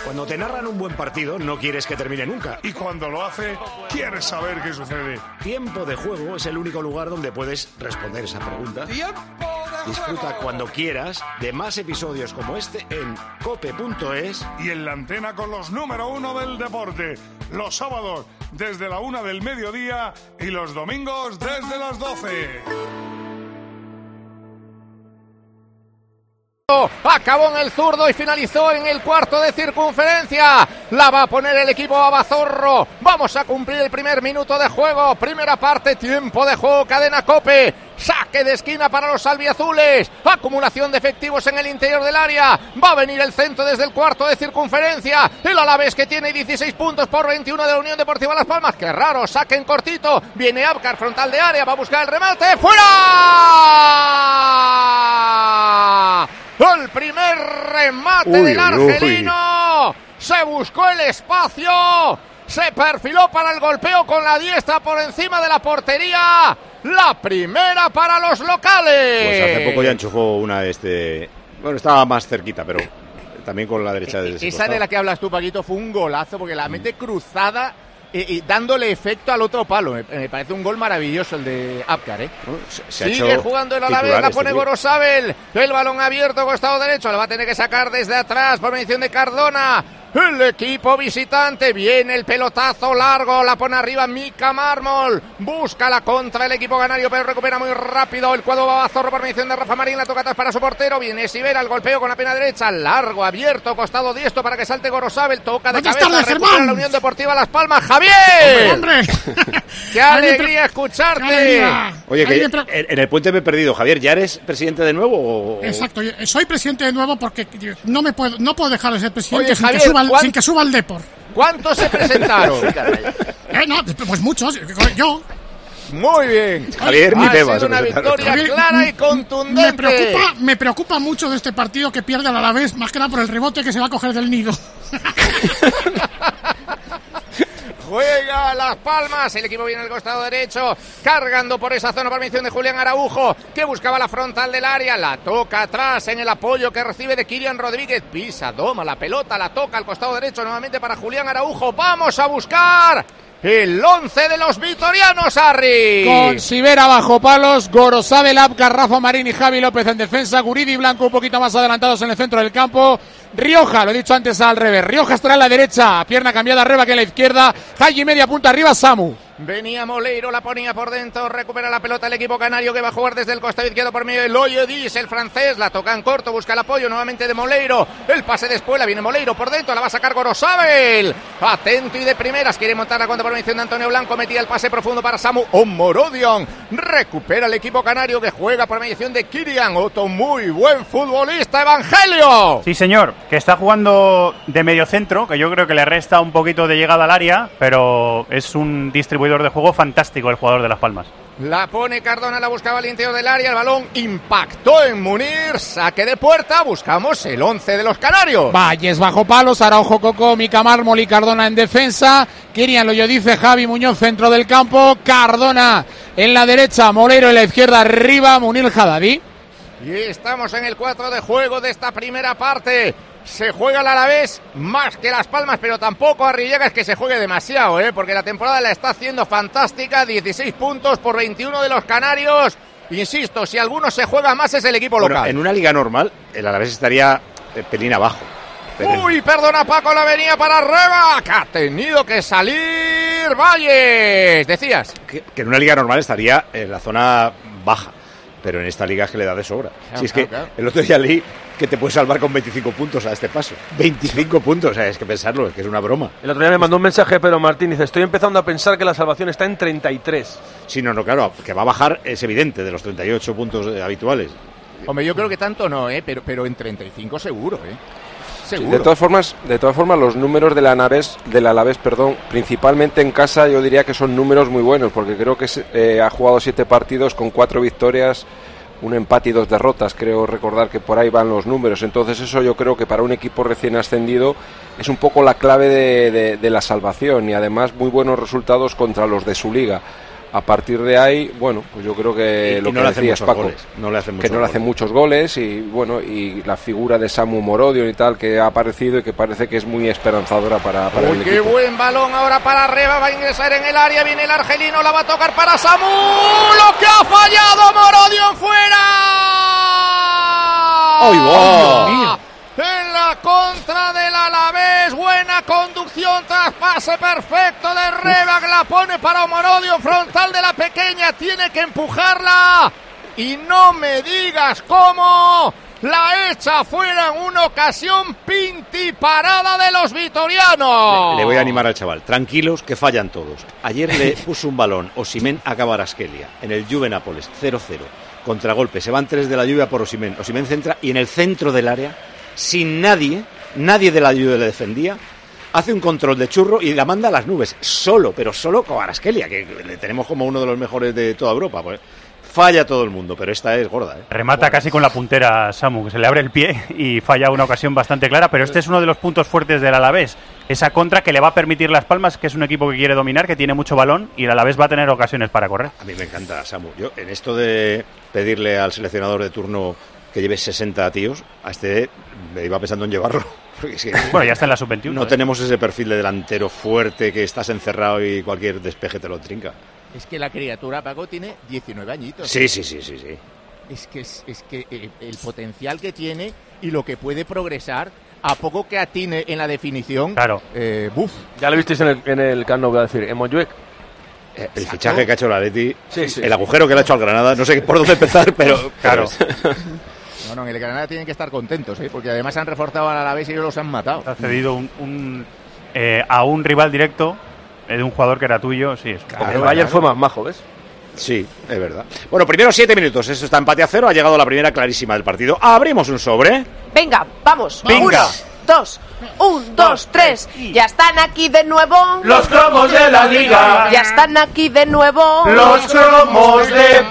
Cuando te narran un buen partido, no quieres que termine nunca. Y cuando lo hace, quieres saber qué sucede. Tiempo de Juego es el único lugar donde puedes responder esa pregunta. Disfruta cuando quieras de más episodios como este en cope.es y en la antena con los número 1 del deporte. Los sábados desde la 1 del mediodía y los domingos desde las 12. Acabó en el zurdo y finalizó en el cuarto de circunferencia. La va a poner el equipo Abazorro. Vamos a cumplir el primer minuto de juego. Primera parte, tiempo de juego, cadena Cope. Saque de esquina para los albiazules. Acumulación de efectivos en el interior del área. Va a venir el centro desde el cuarto de circunferencia. El Alavés, que tiene 16 puntos por 21 de la Unión Deportiva Las Palmas. Qué raro, saque en cortito. Viene Abkar, frontal de área. Va a buscar el remate. ¡Fuera! El primer remate del argelino. Se buscó el espacio. Se perfiló para el golpeo con la diestra por encima de la portería. La primera para los locales. Pues hace poco ya enchufó una bueno, estaba más cerquita, pero también con la derecha desde ese esa costado. de la que hablas tú, Paquito, fue un golazo porque la mete cruzada y dándole efecto al otro palo. Me parece un gol maravilloso el de Abkar, ¿eh? Sigue jugando el Alavés, la pone Gorosabel. El balón abierto, costado derecho. Lo va a tener que sacar desde atrás por mediación de Cardona. El equipo visitante, viene el pelotazo largo, la pone arriba Mika Mármol, busca la contra el equipo canario, pero recupera muy rápido el cuadro Babazorro por mediación de Rafa Marín, la toca atrás para su portero, viene Sivera, el golpeo con la pierna derecha, largo, abierto, costado diestro para que salte Gorosabel, toca de cabeza, recupera la Unión Deportiva Las Palmas. ¡Javier! ¡Hombre! ¡Qué alegría escucharte! Alegría. Oye, que en el puente me he perdido. Javier, ¿ya eres presidente de nuevo? Exacto, soy presidente de nuevo porque no puedo dejar de ser presidente. Oye, sin, Javier, sin que suba el Depor. ¿Cuántos se presentaron? No, pues muchos, yo. Muy bien. Javier, ni ha sido una victoria clara y contundente. Me preocupa mucho de este partido que pierde el Alavés, más que nada por el rebote que se va a coger del nido. Juega Las Palmas, el equipo viene al costado derecho, cargando por esa zona por mención de Julián Araujo, que buscaba la frontal del área, la toca atrás en el apoyo que recibe de Kirian Rodríguez, pisa, doma la pelota, la toca al costado derecho nuevamente para Julián Araujo. Vamos a buscar el 11 de los vitorianos, Arri. Con Sivera bajo palos, Gorosabel, Abkar, Rafa Marín y Javi López en defensa, Guridi y Blanco un poquito más adelantados en el centro del campo. Rioja, lo he dicho antes al revés, Rioja estará en la derecha, pierna cambiada, Reba que en la izquierda, Haji media punta arriba, Samu. Venía Moleiro, la ponía por dentro, recupera la pelota el equipo canario que va a jugar desde el costado izquierdo por medio de Loyodis, el francés, la toca en corto, busca el apoyo nuevamente de Moleiro, el pase de Espuela, viene Moleiro por dentro, la va a sacar Gorosabel, atento y de primeras, quiere montar la cuenta por mención de Antonio Blanco, metía el pase profundo para Samu, Omorodion, recupera el equipo canario que juega por mediación de Kirian, otro muy buen futbolista, Evangelio. Sí señor, que está jugando de medio centro, que yo creo que le resta un poquito de llegada al área, pero es un distribuidor de juego fantástico el jugador de Las Palmas. La pone Cardona, la buscaba al interior del área, el balón impactó en Munir, saque de puerta, buscamos el 11 de los canarios. Valles bajo palos, Araujo, Coco, Mika Mármol y Cardona en defensa, Kirian Loyodice, Javi Muñoz centro del campo, Cardona en la derecha, Moleiro en la izquierda, arriba, Munir Haddadi. Y estamos en el 4 de juego de esta primera parte. Se juega el Alavés más que Las Palmas, pero tampoco Arrillaga que se juegue demasiado, porque la temporada la está haciendo fantástica, 16 puntos por 21 de los canarios. Insisto, si alguno se juega más es el equipo local. En una liga normal, el Alavés estaría pelín abajo. Uy, perdona Paco, la venía para Reba, que ha tenido que salir Valles. Decías que en una liga normal estaría en la zona baja, pero en esta liga es que le da de sobra. Claro, si es que claro. el otro día leí que te puedes salvar con 25 puntos a este paso. 25 puntos, o sea, es que pensarlo, es que es una broma. El otro día me mandó un mensaje Pedro Martín, dice, estoy empezando a pensar que la salvación está en 33. Sí, no, claro, que va a bajar es evidente de los 38 puntos habituales. Hombre, yo creo que tanto no, pero en 35 seguro, seguro. Sí, de todas formas, los números del Alavés, principalmente en casa, yo diría que son números muy buenos, porque creo que ha jugado 7 partidos con 4 victorias, un empate y 2 derrotas, creo recordar que por ahí van los números. Entonces eso yo creo que para un equipo recién ascendido es un poco la clave de la salvación, y además muy buenos resultados contra los de su liga. A partir de ahí, bueno, pues yo creo que lo que decías, Paco, no le hacen muchos goles y bueno, y la figura de Samu Morodion y tal que ha aparecido y que parece que es muy esperanzadora para el equipo. ¡Qué buen balón ahora para Reba! Va a ingresar en el área, viene el argelino, la va a tocar para Samu. ¡Lo que ha fallado Morodion fuera! ¡Ay, Dios mío! En la contra del Alavés, buena conducción tras pase perfecto de Reba, que la pone para Morodion, frontal de la pequeña, tiene que empujarla y no me digas cómo la echa fuera en una ocasión pintiparada de los vitorianos. Le voy a animar al chaval, tranquilos que fallan todos. Ayer le puso un balón Osimhen a Kvaratskhelia en el Juve Nápoles, 0-0, contragolpe, se van 3 de la Juve por Osimhen, Osimhen centra y en el centro del área, sin nadie de la Juve le defendía, hace un control de churro y la manda a las nubes, solo Kvaratskhelia, que le tenemos como uno de los mejores de toda Europa, pues falla todo el mundo, pero esta es gorda, ¿eh? Remata casi con la puntera Samu, que se le abre el pie y falla una ocasión bastante clara, pero este es uno de los puntos fuertes del Alavés, esa contra que le va a permitir Las Palmas, que es un equipo que quiere dominar, que tiene mucho balón y el Alavés va a tener ocasiones para correr. A mí me encanta Samu, yo en esto de pedirle al seleccionador de turno que lleve 60 tíos, a este me iba pensando en llevarlo. Es que bueno, ya está en la sub-21. No tenemos ese perfil de delantero fuerte que estás encerrado y cualquier despeje te lo trinca. Es que la criatura, Paco, tiene 19 añitos. Sí. Es que el potencial que tiene y lo que puede progresar, a poco que atine en la definición. Claro. Ya lo visteis en el Camp Nou, voy a decir, en Montjuic. El fichaje que ha hecho el Atleti, el agujero que le ha hecho al Granada, no sé por dónde empezar, pero claro. No, en el Granada tienen que estar contentos, porque además han reforzado al Alavés y ellos los han matado. Ha cedido a un rival directo de un jugador que era tuyo, sí. El Bayern fue más majo, ¿ves? Sí, es verdad. Bueno, primero 7 minutos, eso está empate a 0, ha llegado la primera clarísima del partido. Abrimos un sobre. Venga, vamos. Venga. 1, 2, 3. Ya están aquí de nuevo los cromos de la liga. Ya están aquí de nuevo los cromos de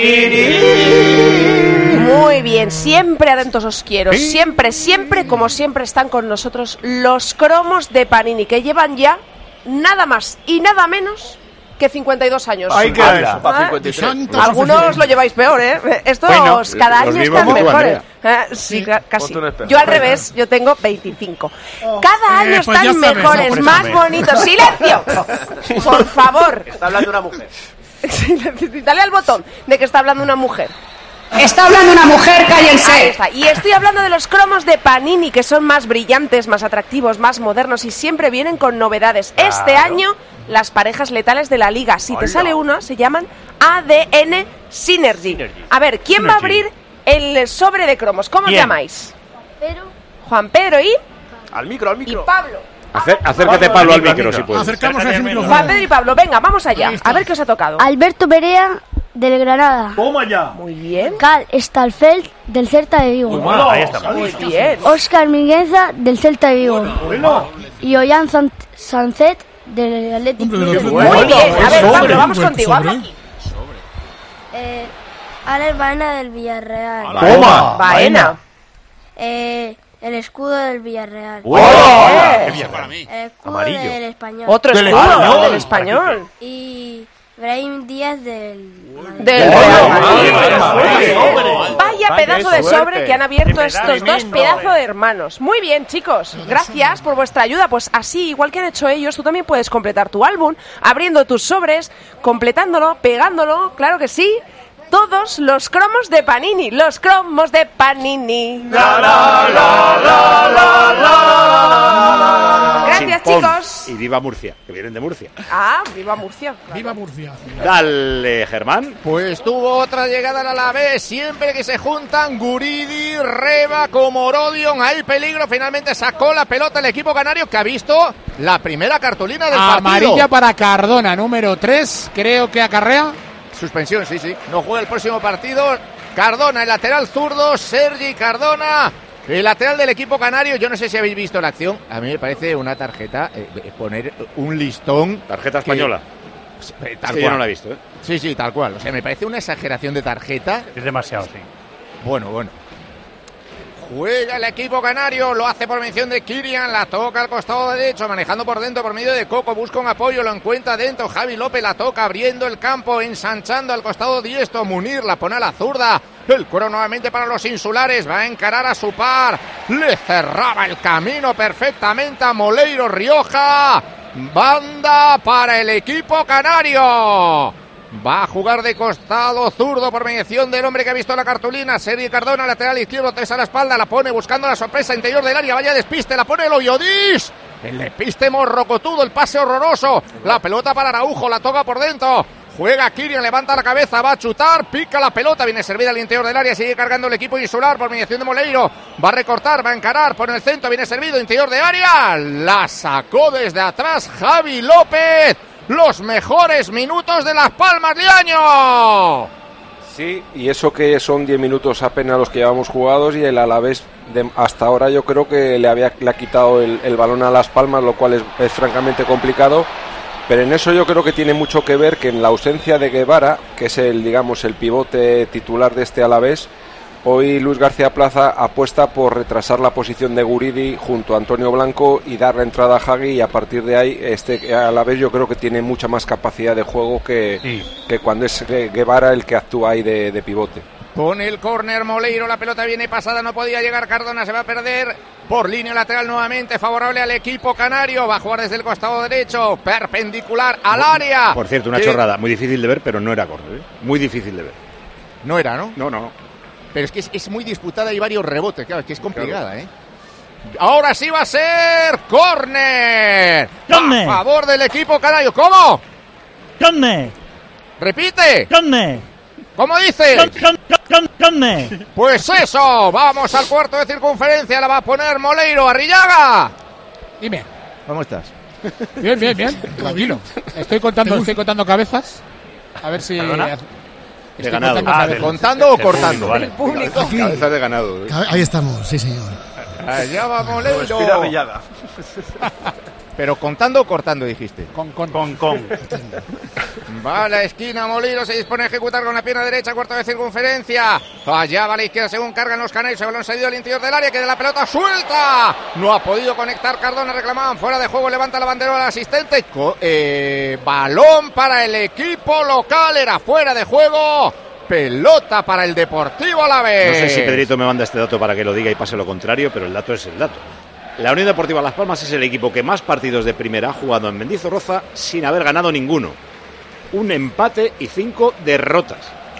Panini. Muy bien, siempre atentos os quiero. Siempre, como siempre están con nosotros los cromos de Panini, que llevan ya nada más y nada menos que 52 años. Ahí queda eso, para 53. Algunos lo lleváis peor, ¿eh? Estos cada año están mejores. Sí, casi. Yo al revés, yo tengo 25. Cada año están mejores, más bonitos. ¡Silencio! Por favor. Está hablando una mujer. Dale al botón de que está hablando una mujer. Está hablando una mujer, cállense. Ahí está. Y estoy hablando de los cromos de Panini, que son más brillantes, más atractivos, más modernos y siempre vienen con novedades. Claro. Este año, las parejas letales de la liga. Si te sale una, se llaman ADN Synergy. A ver, ¿quién va a abrir el sobre de cromos? ¿Cómo os llamáis? Pedro. Juan Pedro y... Al micro. Y Pablo. Acércate, Pablo, al micro, si puedes. Acercamos al micro. Juan Pedro y Pablo, venga, vamos allá. A ver qué os ha tocado. Alberto Perea, del Granada. ¡Toma ya! Muy bien. Cal Stalfeld, del Celta de Vigo. Ahí está. Muy bien. Óscar Miguenza, del Celta de Vigo. Y Ollán Sancet, del Atlético. Muy bien. A ver, Pablo, vamos contigo. Habla aquí. Alex Baena, del Villarreal. ¡Toma! Baena. El escudo del Villarreal. ¡Qué bien para mí! El escudo Amarillo. del Español. Otro escudo del Español. Y Brahim Díaz del Real Madrid. Vaya pedazo de sobre que han abierto estos dos pedazos de hermanos. Muy bien, chicos. Gracias por vuestra ayuda. Pues así, igual que han hecho ellos, tú también puedes completar tu álbum abriendo tus sobres, completándolo, pegándolo, claro que sí. Todos los cromos de Panini, los cromos de Panini. Gracias, chicos. Y viva Murcia, que vienen de Murcia. Ah, viva Murcia. Claro. Viva Murcia. Dale, Germán. Pues tuvo otra llegada al Alavés, siempre que se juntan Guridi, Reba, Morodion, hay peligro, finalmente sacó la pelota el equipo canario que ha visto la primera cartulina del partido. Amarilla para Cardona, número 3, creo que acarrea. Suspensión, sí. No juega el próximo partido. Cardona, el lateral zurdo, Sergi Cardona, el lateral del equipo canario. Yo no sé si habéis visto la acción. A mí me parece una tarjeta, poner un listón. Tarjeta española. Tal cual. Yo no la he visto, ¿eh? Sí, tal cual. O sea, me parece una exageración de tarjeta. Es demasiado, sí. Bueno. Juega el equipo canario, lo hace por mención de Kirian, la toca al costado derecho, manejando por dentro por medio de Coco, busca un apoyo, lo encuentra dentro, Javi López la toca, abriendo el campo, ensanchando al costado diestro, Munir la pone a la zurda, el cuero nuevamente para los insulares, va a encarar a su par, le cerraba el camino perfectamente a Moleiro Rioja, banda para el equipo canario. Va a jugar de costado zurdo por mediación del hombre que ha visto la cartulina. Sergi Cardona, lateral izquierdo, tres a la espalda. La pone buscando la sorpresa interior del área. Vaya despiste, la pone el Oyodis. El despiste morrocotudo, el pase horroroso. La pelota para Araujo, la toca por dentro. Juega Kirian, levanta la cabeza, va a chutar, pica la pelota, viene servida al interior del área, sigue cargando el equipo insular por mediación de Moleiro. Va a recortar, va a encarar, por el centro, viene servido, interior de área. La sacó desde atrás Javi López. Los mejores minutos de Las Palmas de Año. Sí, y eso que son 10 minutos apenas los que llevamos jugados, y el Alavés hasta ahora yo creo que le ha quitado el balón a Las Palmas, lo cual es francamente complicado. Pero en eso yo creo que tiene mucho que ver que en la ausencia de Guevara, que es el pivote titular de este Alavés, hoy Luis García Plaza apuesta por retrasar la posición de Guridi junto a Antonio Blanco y dar la entrada a Hagi, y a partir de ahí a la vez yo creo que tiene mucha más capacidad de juego que cuando es Guevara el que actúa ahí de pivote. Pone el córner Moleiro, la pelota viene pasada, no podía llegar Cardona, se va a perder por línea lateral nuevamente, favorable al equipo canario, va a jugar desde el costado derecho, perpendicular al área. Por cierto, una chorrada, muy difícil de ver, pero no era córner, ¿eh? Muy difícil de ver. No era, ¿no? No. Pero es que es muy disputada y varios rebotes, claro, es que es complicada, ¿eh? Ahora sí va a ser córner a favor del equipo canario. ¿Cómo? ¡Córner! ¡Repite! ¡Córner! ¿Cómo dices? ¡Córner! Pues eso, vamos al cuarto de circunferencia, la va a poner Moleiro. Arrillaga. Dime. ¿Cómo estás? Bien, tranquilo. Estoy contando cabezas. A ver si... De ganado. ¿Contando o cortando? Vale. El público. Cabezas de ganado. Ahí estamos, sí señor. Allá va Moleiro. Pero contando o cortando, dijiste. Con. Va a la esquina Moleiro, se dispone a ejecutar con la pierna derecha, cuarto de circunferencia. Allá va a la izquierda según cargan los canarios. El balón salido al interior del área, queda la pelota suelta. No ha podido conectar Cardona, reclamaban fuera de juego, levanta la bandera al asistente. Balón para el equipo local, era fuera de juego. Pelota para el Deportivo Alavés. No sé si Pedrito me manda este dato para que lo diga y pase lo contrario, pero el dato es el dato. La Unión Deportiva Las Palmas es el equipo que más partidos de primera ha jugado en Mendizorroza sin haber ganado ninguno. Un empate y 5 derrotas.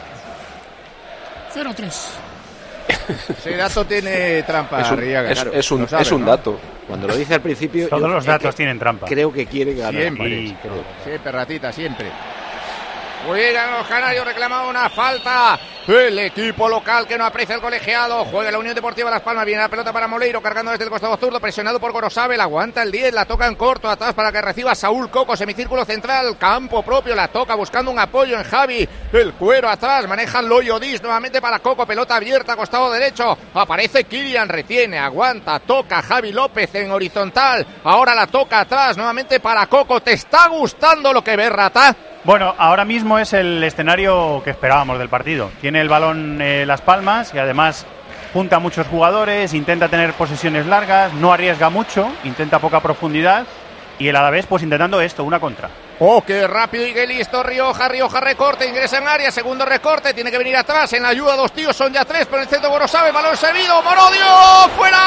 0-3. Ese dato tiene trampa. Es un dato. Cuando lo dice al principio... Todos los datos tienen trampa. Creo que quiere ganar. Siempre, ratita, siempre. Juegan los canarios, reclamaba una falta. El equipo local que no aprecia el colegiado. Juega la Unión Deportiva Las Palmas. Viene la pelota para Moleiro, cargando desde el costado zurdo, presionado por Gorosabel. Aguanta el 10, la toca en corto, atrás para que reciba Saúl Coco. Semicírculo central, campo propio, la toca buscando un apoyo en Javi. El cuero atrás, maneja Loyodis nuevamente para Coco. Pelota abierta, costado derecho. Aparece Kirian, retiene, aguanta, toca Javi López en horizontal. Ahora la toca atrás, nuevamente para Coco. ¿Te está gustando lo que ves, Rata? Bueno, ahora mismo es el escenario que esperábamos del partido. Tiene el balón Las Palmas y además junta a muchos jugadores, intenta tener posesiones largas, no arriesga mucho, intenta poca profundidad y el Alavés pues intentando esto, una contra. ¡Oh, qué rápido y qué listo! Rioja recorte, ingresa en área, segundo recorte, tiene que venir atrás, en la ayuda dos tíos, son ya tres, por el centro Gorosabel, balón servido, Morodio,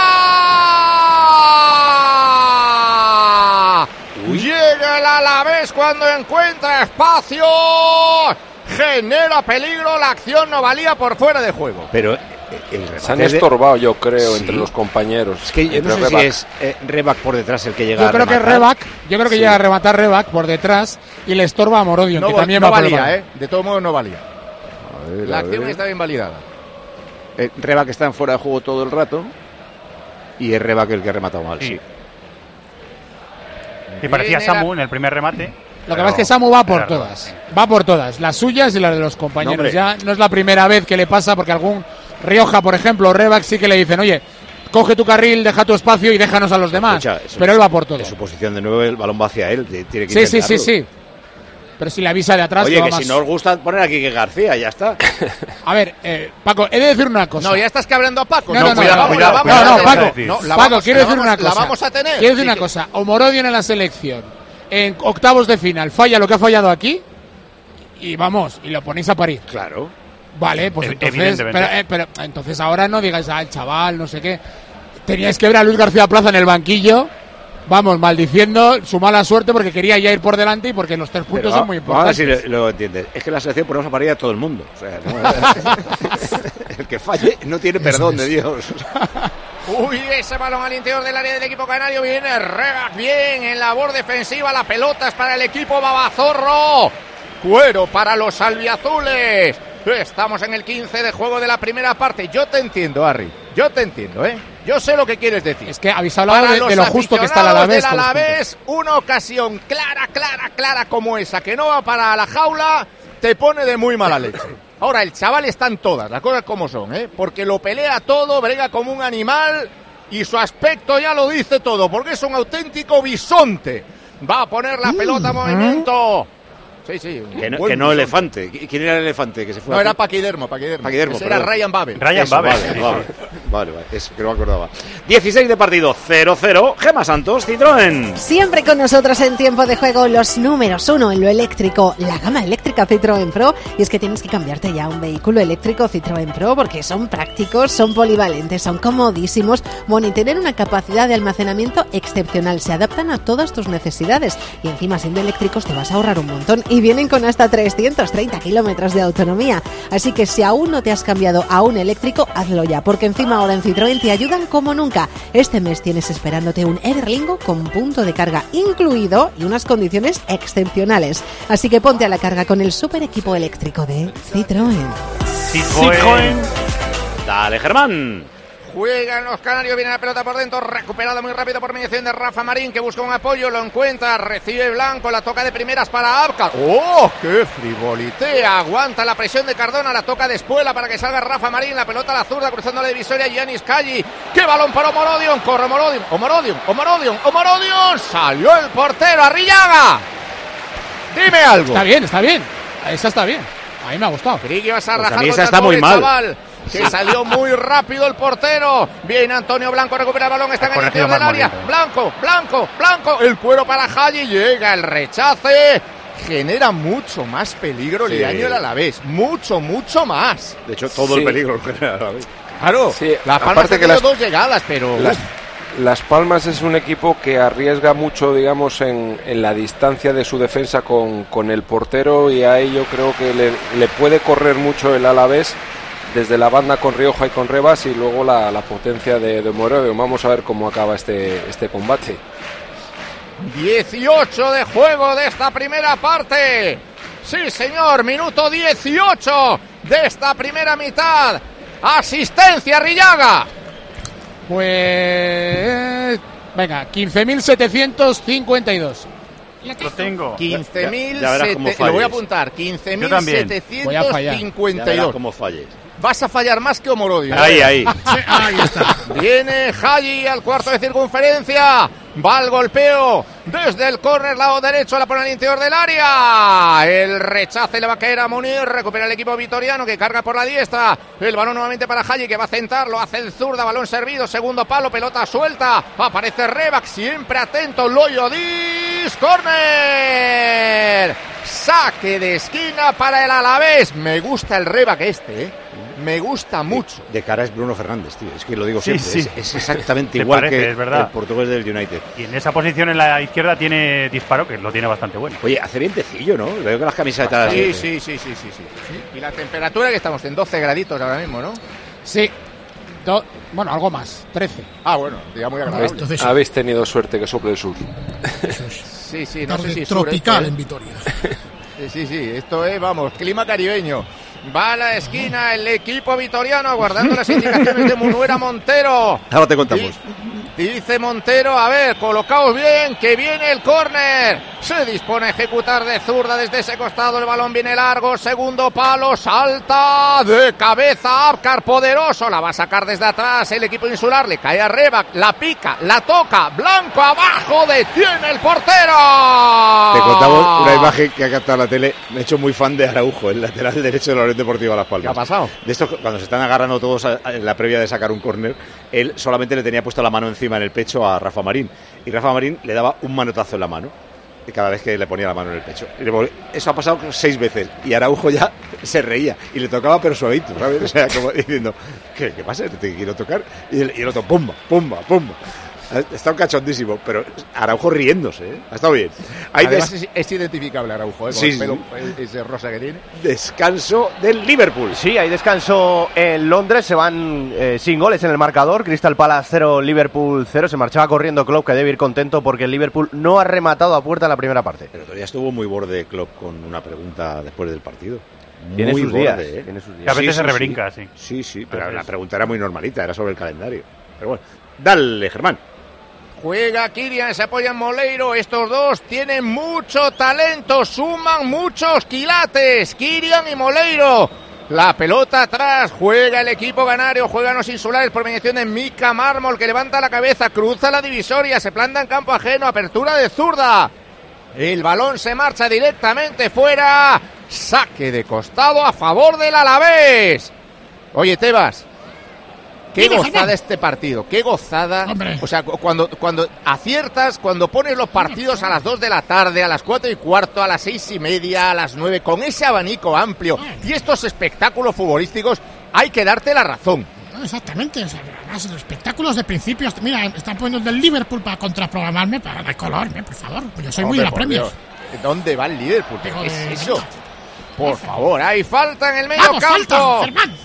¡fuera! Llega el Alavés cuando encuentra espacio, genera peligro, la acción no valía por fuera de juego. Pero se han estorbado, yo creo, entre los compañeros. Es que yo no sé si es Rebac por detrás el que llega yo creo que llega a rematar Rebac por detrás y le estorba a Morodio, que también no valía, de todo modo no valía. La acción está bien validada. Rebac está en fuera de juego todo el rato y es Rebac el que ha rematado mal, sí. Y parecía Samu en el primer remate. Lo que pasa es que Samu va por todas, las suyas y las de los compañeros. Hombre. Ya no es la primera vez que le pasa, porque algún Rioja, por ejemplo, Rebac sí que le dicen, oye, coge tu carril, deja tu espacio y déjanos a los demás. Pero él va por todo. En su posición de 9 el balón va hacia él, tiene que intentarlo. Sí. Pero si le avisa de atrás... Oye, que si no os gusta poner aquí que García, ya está. A ver, Paco, he de decir una cosa. No, ya estás cabreando a Paco. No, Paco, quiero decir una cosa. La vamos a tener. Quiero decir una cosa. Omorodion en la selección, en octavos de final, falla lo que ha fallado aquí y vamos, y lo ponéis a parir. Claro. Vale, pues entonces... Pero entonces ahora no digáis al chaval, no sé qué. Teníais que ver a Luis García Plaza en el banquillo... Vamos, maldiciendo su mala suerte porque quería ya ir por delante y porque los 3 puntos son muy importantes. Vamos a ver si lo entiendes. Es que la selección ponemos a parir a todo el mundo. O sea, no, el que falle no tiene perdón de Dios. Uy, ese balón al interior del área del equipo canario. Viene Rebac bien en labor defensiva. La pelota es para el equipo Babazorro. Cuero para los albiazules. Estamos en el 15 de juego de la primera parte. Yo te entiendo, Harry. Yo te entiendo, ¿eh? Yo sé lo que quieres decir. Es que habéis hablado de lo justo que está el Alavés. El Alavés, una ocasión clara como esa, que no va para la jaula, te pone de muy mala leche. Ahora, el chaval está en todas, las cosas como son, ¿eh? Porque lo pelea todo, brega como un animal y su aspecto ya lo dice todo, porque es un auténtico bisonte. Va a poner la pelota en movimiento. Sí. Que no elefante. ¿Quién era el elefante que se fue? No, era Paquidermo. Era Ryan Babel. Vale. Es que no me acordaba. 16 de partido, 0-0. Gemma Santos, Citroën. Siempre con nosotros en tiempo de juego los números 1 en lo eléctrico, la gama eléctrica Citroën Pro. Y es que tienes que cambiarte ya a un vehículo eléctrico Citroën Pro porque son prácticos, son polivalentes, son comodísimos. Bueno, y tienen una capacidad de almacenamiento excepcional. Se adaptan a todas tus necesidades. Y encima, siendo eléctricos, te vas a ahorrar un montón. Y vienen con hasta 330 kilómetros de autonomía. Así que si aún no te has cambiado a un eléctrico, hazlo ya, porque encima ahora en Citroën te ayudan como nunca. Este mes tienes esperándote un Everlingo con punto de carga incluido y unas condiciones excepcionales. Así que ponte a la carga con el super equipo eléctrico de Citroën. Dale, Germán. Juegan los canarios, viene la pelota por dentro, recuperada muy rápido por mediación de Rafa Marín, que busca un apoyo, lo encuentra, recibe Blanco, la toca de primeras para Abkar. ¡Oh, qué frivolitea! Aguanta la presión de Cardona, la toca de espuela para que salga Rafa Marín, la pelota a la zurda, cruzando la divisoria, Giannis Calli. ¡Qué balón para Omorodion! ¡Corre Omorodion! ¡Salió el portero, Arrillaga! Dime algo. Está bien. Esa está bien. A mí me ha gustado. Creí que ibas a rajar contra esa está muy mal. Chaval. Que salió muy rápido el portero. Viene Antonio Blanco, recupera el balón, está en el interior del área. Blanco. El cuero para Haji. Llega el rechace. Genera mucho más peligro Liaño el Alavés. Mucho más. De hecho, todo el peligro genera el Alavés. Claro. Sí, Las Palmas ha tenido 2 llegadas, pero... Las Palmas es un equipo que arriesga mucho, digamos, en la distancia de su defensa con el portero, y ahí yo creo que le puede correr mucho el Alavés desde la banda con Rioja y con Rebas, y luego la potencia de Omorodion. Vamos a ver cómo acaba este combate. 18 de juego de esta primera parte. Sí, señor, minuto 18 de esta primera mitad. Asistencia, Arrillaga. Pues... Venga, 15.752. Lo tengo. 15.752. Lo voy a apuntar. 15.752. Cómo falles. Vas a fallar más que Omorodion. Ahí. Ahí está. Viene Haji al cuarto de circunferencia. Va al golpeo desde el córner, lado derecho, la pone al interior del área. El rechace le va a caer a Munir. Recupera el equipo vitoriano que carga por la diestra. El balón nuevamente para Haji, que va a centrarlo. Hace el zurda, balón servido, segundo palo, pelota suelta. Aparece Rebac, siempre atento. Loyodis, córner. Saque de esquina para el Alavés. Me gusta el Rebac me gusta mucho. De cara es Bruno Fernández, tío. Es que lo digo siempre. Sí. Es exactamente igual que es verdad. El portugués del United. Y en esa posición en la izquierda tiene disparo, que lo tiene bastante bueno. Oye, hace vientecillo, ¿no? Veo que las camisetas... Sí. Y la temperatura, que estamos en 12 graditos ahora mismo, ¿no? Sí. Bueno, algo más. 13. Ah, bueno, ya muy agradable. Entonces, habéis tenido suerte que sople el sur. Sí, no sé si tropical sur, en Vitoria. Sí, esto es, vamos, clima caribeño. Va a la esquina el equipo vitoriano, aguardando las indicaciones de Munuera Montero. Ahora te contamos. Dice Montero, a ver, colocaos bien, que viene el córner. Se dispone a ejecutar de zurda desde ese costado, el balón viene largo, segundo palo, salta de cabeza Apcar, poderoso, la va a sacar desde atrás el equipo insular, le cae a Rebac, la pica, la toca, Blanco abajo, detiene el portero. Te contamos una imagen que ha captado la tele, me he hecho muy fan de Araujo, el lateral derecho de la Unión Deportiva Las Palmas. ¿Qué ha pasado? De esto, cuando se están agarrando todos en la previa de sacar un córner, él solamente le tenía puesta la mano encima en el pecho a Rafa Marín, y Rafa Marín le daba un manotazo en la mano y cada vez que le ponía la mano en el pecho. Y eso ha pasado 6 veces y Araujo ya se reía y le tocaba pero suavito, ¿sabes? O sea, como diciendo, ¿qué pasa? Te quiero tocar. Y el otro, pumba, pumba, pumba. Está un cachondísimo, pero Araujo riéndose, ¿eh? Ha estado bien. Además es identificable Araujo, ¿eh? Con sí, el pelo ese rosa que tiene. Descanso del Liverpool. Sí, hay descanso en Londres, se van sin goles en el marcador. Crystal Palace 0, Liverpool 0. Se marchaba corriendo Klopp, que debe ir contento porque el Liverpool no ha rematado a puerta en la primera parte. Pero todavía estuvo muy borde Klopp con una pregunta después del partido. Tiene sus días, tiene sus días. A veces se rebrinca, sí. Sí, pero la pregunta era muy normalita, era sobre el calendario. Pero bueno, dale, Germán. Juega Kylian, se apoya en Moleiro. Estos dos tienen mucho talento, suman muchos quilates. Kylian y Moleiro. La pelota atrás, juega el equipo canario, juegan los insulares por mediación de Mika Mármol, que levanta la cabeza, cruza la divisoria, se planta en campo ajeno, apertura de zurda. El balón se marcha directamente fuera. Saque de costado a favor del Alavés. Oye, Tebas, qué gozada este partido, qué gozada. Hombre. O sea, cuando aciertas, cuando pones los partidos a las 2 de la tarde, a las 4:15, a las 6:30, a las 9, con ese abanico amplio y estos espectáculos futbolísticos, hay que darte la razón. Exactamente, o sea, además los espectáculos de principio, mira, están poniendo el del Liverpool para contraprogramarme, para recolorme, por favor, pues yo soy muy de la Premier. ¿Dónde va el Liverpool? ¿Qué es eso? Por favor, hay falta en el medio campo.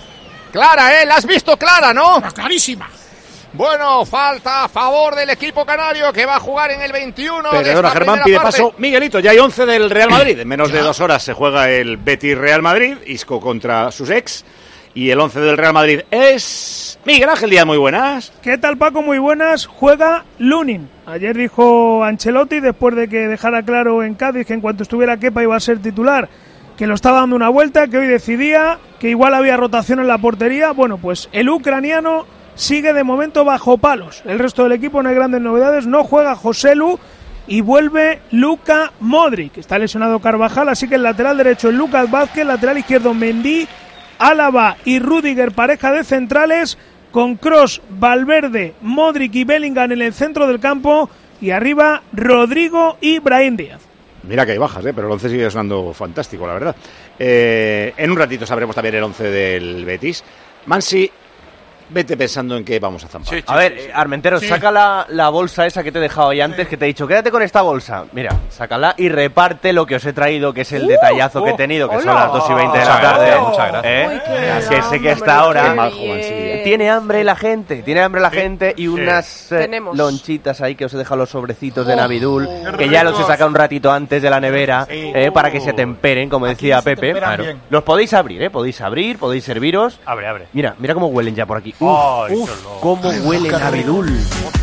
Clara, ¿la has visto clara, no? Clarísima. Bueno, falta a favor del equipo canario que va a jugar en el 21. Perdona, Germán, pide paso. Miguelito, ya hay 11 del Real Madrid. En menos de 2 horas se juega el Betis-Real Madrid, Isco contra sus ex. Y el 11 del Real Madrid es Miguel Ángel Díaz, muy buenas. ¿Qué tal, Paco? Muy buenas. Juega Lunin. Ayer dijo Ancelotti, después de que dejara claro en Cádiz que en cuanto estuviera Kepa iba a ser titular, que lo estaba dando una vuelta, que hoy decidía, que igual había rotación en la portería. Bueno, pues el ucraniano sigue de momento bajo palos. El resto del equipo no hay grandes novedades. No juega Joselu y vuelve Luka Modric. Está lesionado Carvajal, así que el lateral derecho es Lucas Vázquez, lateral izquierdo Mendy, Álava y Rüdiger, pareja de centrales, con Kroos, Valverde, Modric y Bellingham en el centro del campo, y arriba Rodrigo y Brahim Díaz. Mira que hay bajas, pero el 11 sigue sonando fantástico, la verdad. En un ratito sabremos también el 11 del Betis. Mansi, vete pensando en qué vamos a zampar. Sí, a ver, Armentero, saca la bolsa esa que te he dejado ahí antes, que te he dicho, quédate con esta bolsa. Mira, sácala y reparte lo que os he traído, que es el detallazo que he tenido, que son las 2:20 de la tarde. Muchas gracias. Que sé que hasta ahora tiene hambre la gente, y unas lonchitas ahí que os he dejado los sobrecitos de Navidul, que ya los he sacado un ratito antes de la nevera, para que se temperen, como decía Pepe. Claro. Los podéis abrir, podéis serviros. Abre. Mira cómo huelen ya por aquí. Cómo huele Navidul.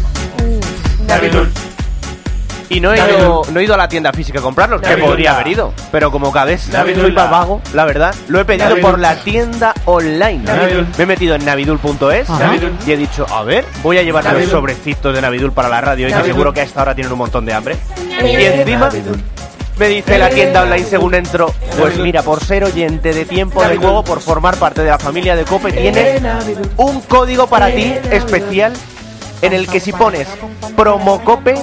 Y no he ido a la tienda física a comprarlos, que podría haber ido, pero como cada vez soy más vago, la verdad, lo he pedido por la tienda online. Me he metido en navidul.es y he dicho, a ver, voy a llevar los sobrecitos de Navidul para la radio, y que seguro que a esta hora tienen un montón de hambre. Y encima me dice la tienda online según entro, pues mira, por ser oyente de Tiempo de Juego, por formar parte de la familia de COPE, tiene un código para ti especial, en el que si pones promo COPE,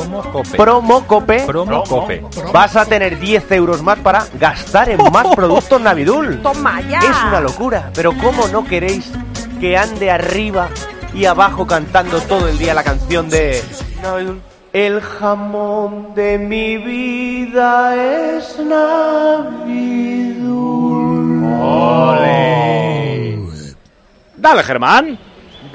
vas a tener 10 euros más para gastar en más productos Navidul. Toma ya. Es una locura, pero ¿cómo no queréis que ande arriba y abajo cantando todo el día la canción de Navidul? El jamón de mi vida es Navidul. ¡Ole! Dale, Germán.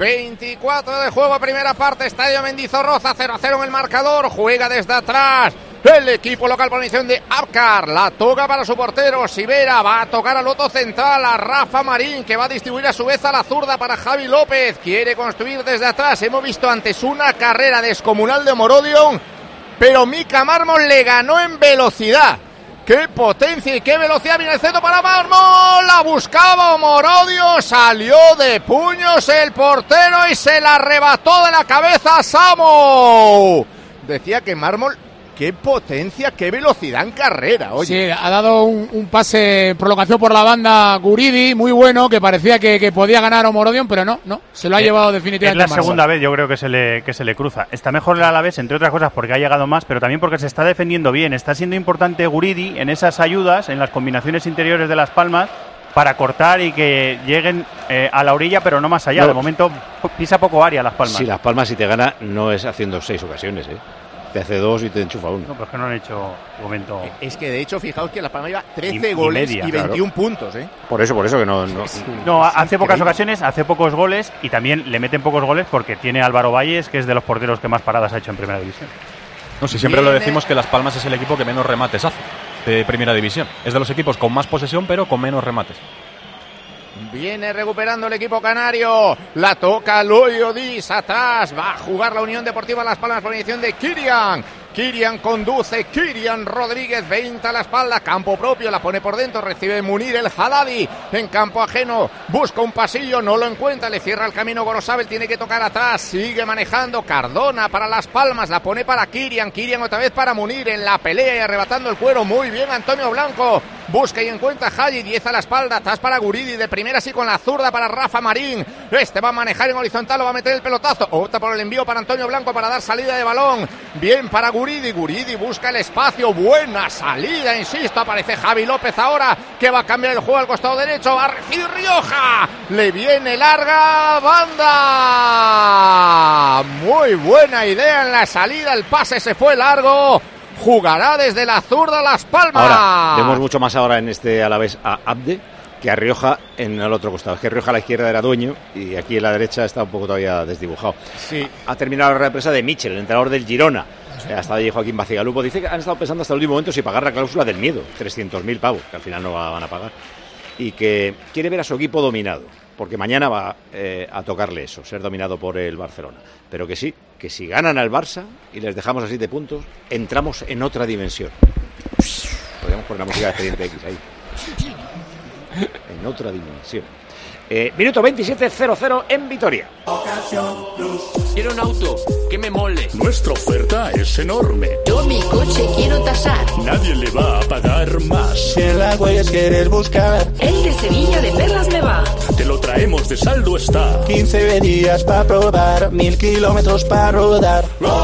24 de juego, primera parte, Estadio Mendizorroza, 0-0 en el marcador, juega desde atrás El equipo local por iniciación de Apcar. La toca para su portero. Sivera va a tocar al otro central, a Rafa Marín, que va a distribuir a su vez a la zurda para Javi López. Quiere construir desde atrás. Hemos visto antes una carrera descomunal de Morodion, pero Mika Mármol le ganó en velocidad. ¡Qué potencia y qué velocidad! Viene el centro para Mármol. La buscaba Morodio. Salió de puños el portero y se la arrebató de la cabeza a Samu. Decía que Mármol, qué potencia, qué velocidad en carrera. Oye. Sí, ha dado un pase prolongación por la banda Guridi, muy bueno, que parecía que podía ganar a Morodion, pero no, se lo ha llevado definitivamente. Es la segunda vez, yo creo que se le cruza. Está mejor el Alavés, entre otras cosas, porque ha llegado más, pero también porque se está defendiendo bien. Está siendo importante Guridi en esas ayudas, en las combinaciones interiores de Las Palmas, para cortar y que lleguen a la orilla, pero no más allá. De momento pisa poco área Las Palmas. Si Las Palmas, si te gana, no es haciendo 6 ocasiones, te hace 2 y te enchufa 1. No, pero es que no han hecho momento. Es que de hecho, fijaos que Las Palmas lleva 13 goles y 21 puntos, Por eso que no. No, hace pocas ocasiones, hace pocos goles y también le meten pocos goles porque tiene Álvaro Valles, que es de los porteros que más paradas ha hecho en Primera División. No, si siempre lo decimos que Las Palmas es el equipo que menos remates hace de Primera División. Es de los equipos con más posesión, pero con menos remates. Viene recuperando el equipo canario. La toca Loyo Dis atrás. Va a jugar la Unión Deportiva Las Palmas por iniciación de Kirian. Kirian conduce, Kirian Rodríguez, 20 a la espalda, campo propio, la pone por dentro, recibe Munir el Haddadi en campo ajeno, busca un pasillo, no lo encuentra, le cierra el camino Gorosabel, tiene que tocar atrás, sigue manejando Cardona para Las Palmas, la pone para Kirian, Kirian otra vez para Munir en la pelea y arrebatando el cuero, muy bien Antonio Blanco, busca y encuentra Haji, 10 a la espalda, atrás para Guridi, de primera sí con la zurda para Rafa Marín, este va a manejar en horizontal, lo va a meter el pelotazo, opta por el envío para Antonio Blanco para dar salida de balón, bien para Guridi busca el espacio, buena salida, insisto, aparece Javi López ahora, que va a cambiar el juego al costado derecho, va a recibir Rioja, le viene larga banda, muy buena idea en la salida, el pase se fue largo, jugará desde la zurda Las Palmas. Ahora, vemos mucho más ahora en este Alavés a Abde que a Rioja en el otro costado. Es que Rioja a la izquierda era dueño y aquí en la derecha está un poco todavía desdibujado. Sí. Ha terminado la represa de Michel, el entrenador del Girona. Hasta allí Joaquín Bacigalupo. Dice que han estado pensando hasta el último momento si pagar la cláusula del miedo, 300.000 pavos, que al final no van a pagar. Y que quiere ver a su equipo dominado, porque mañana va a tocarle eso, ser dominado por el Barcelona. Pero que sí, que si ganan al Barça y les dejamos a 7 puntos, entramos en otra dimensión. Podríamos poner la música de Expediente X ahí. En otra dimensión. Minuto 27:00 en Vitoria. Quiero un auto que me mole. Nuestra oferta es enorme. Yo mi coche quiero tasar. Nadie le va a pagar más. Si en la Huellas quieres buscar, el de Sevilla de Perlas me va. Te lo traemos de saldo está. 15 días para probar, 1000 kilómetros para rodar.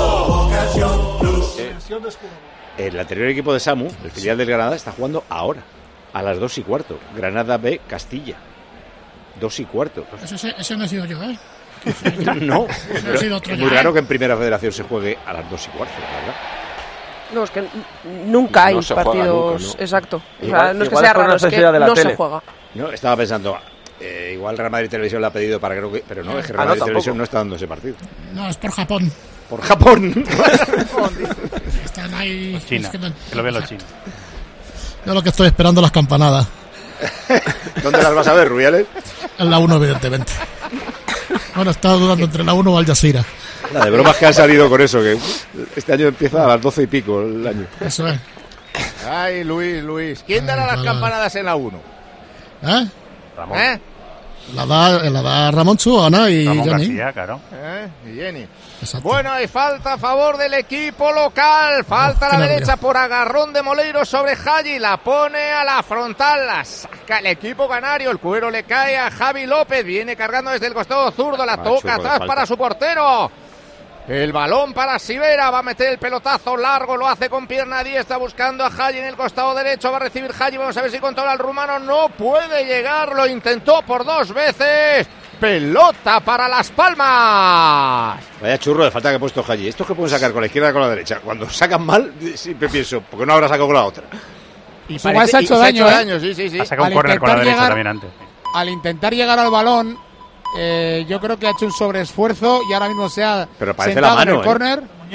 El anterior equipo de Samu, el filial del Granada, está jugando ahora, a las 2:15. Granada B, Castilla. 2:15. Ese no he sido yo, ¿eh? No, pero es muy raro que en Primera Federación se juegue a las 2:15, la verdad. No, es que nunca hay partidos. Nunca, ¿no? Exacto. O sea, no es que sea raro, es que no se juega. No, estaba pensando, igual Real Madrid Televisión la ha pedido para que... Pero no, es que Real Madrid Televisión no está dando ese partido. No, es por Japón. Por Japón. Están ahí... China, que lo vean los chinos. Yo lo que estoy esperando las campanadas. ¿Dónde las vas a ver, Rubiales? En la 1, evidentemente. Bueno, estaba dudando entre la 1 o Al Jazeera. La de bromas que han salido con eso, que este año empieza a las 12 y pico el año. Eso es. Ay, Luis. ¿Quién dará las campanadas en la 1? Ramón. La da Ramonchu, Ana y Ramón Jenny. García, claro. Y Jenny. Exacto. Bueno, hay falta a favor del equipo local. Falta a la derecha por agarrón de Moleiro sobre Haji. La pone a la frontal. La saca el equipo canario. El cuero le cae a Javi López. Viene cargando desde el costado zurdo. La toca atrás para su portero. El balón para Sivera. Va a meter el pelotazo largo. Lo hace con pierna diestra buscando a Haji en el costado derecho. Va a recibir Haji. Vamos a ver si controla el rumano. No puede llegar. Lo intentó por 2 veces. Pelota para Las Palmas. Vaya churro de falta que ha puesto Haji. Estos que pueden sacar con la izquierda y con la derecha. Cuando sacan mal, siempre pienso, ¿por qué no habrá sacado con la otra? Y igual se ha hecho daño, sí. Ha sacado un córner con la derecha también antes. Al intentar llegar al balón, yo creo que ha hecho un sobreesfuerzo y ahora mismo se ha pero parece sentado la mano, en el córner.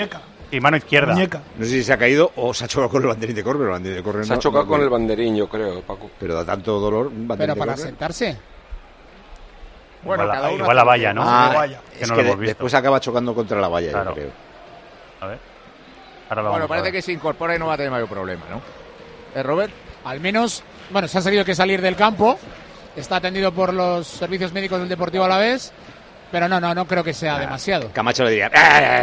Y mano izquierda. Muñeca. No sé si se ha caído o se ha chocado con el banderín de córner. El banderín de córner Se ha chocado con el banderín, yo creo, Paco. Pero da tanto dolor un banderín Pero de para córner. sentarse. Bueno, igual, cada uno igual la valla, ¿no? Es no que lo hemos visto. después acaba chocando contra la valla, Claro. yo creo. A ver. Ahora lo Bueno, vamos a parece ver. que se incorpora y no va a tener mayor problema, ¿no? Robert? Al menos, bueno, se ha tenido que salir del campo. Está atendido por los servicios médicos del Deportivo Alavés. Pero no creo que sea demasiado. Camacho le diría...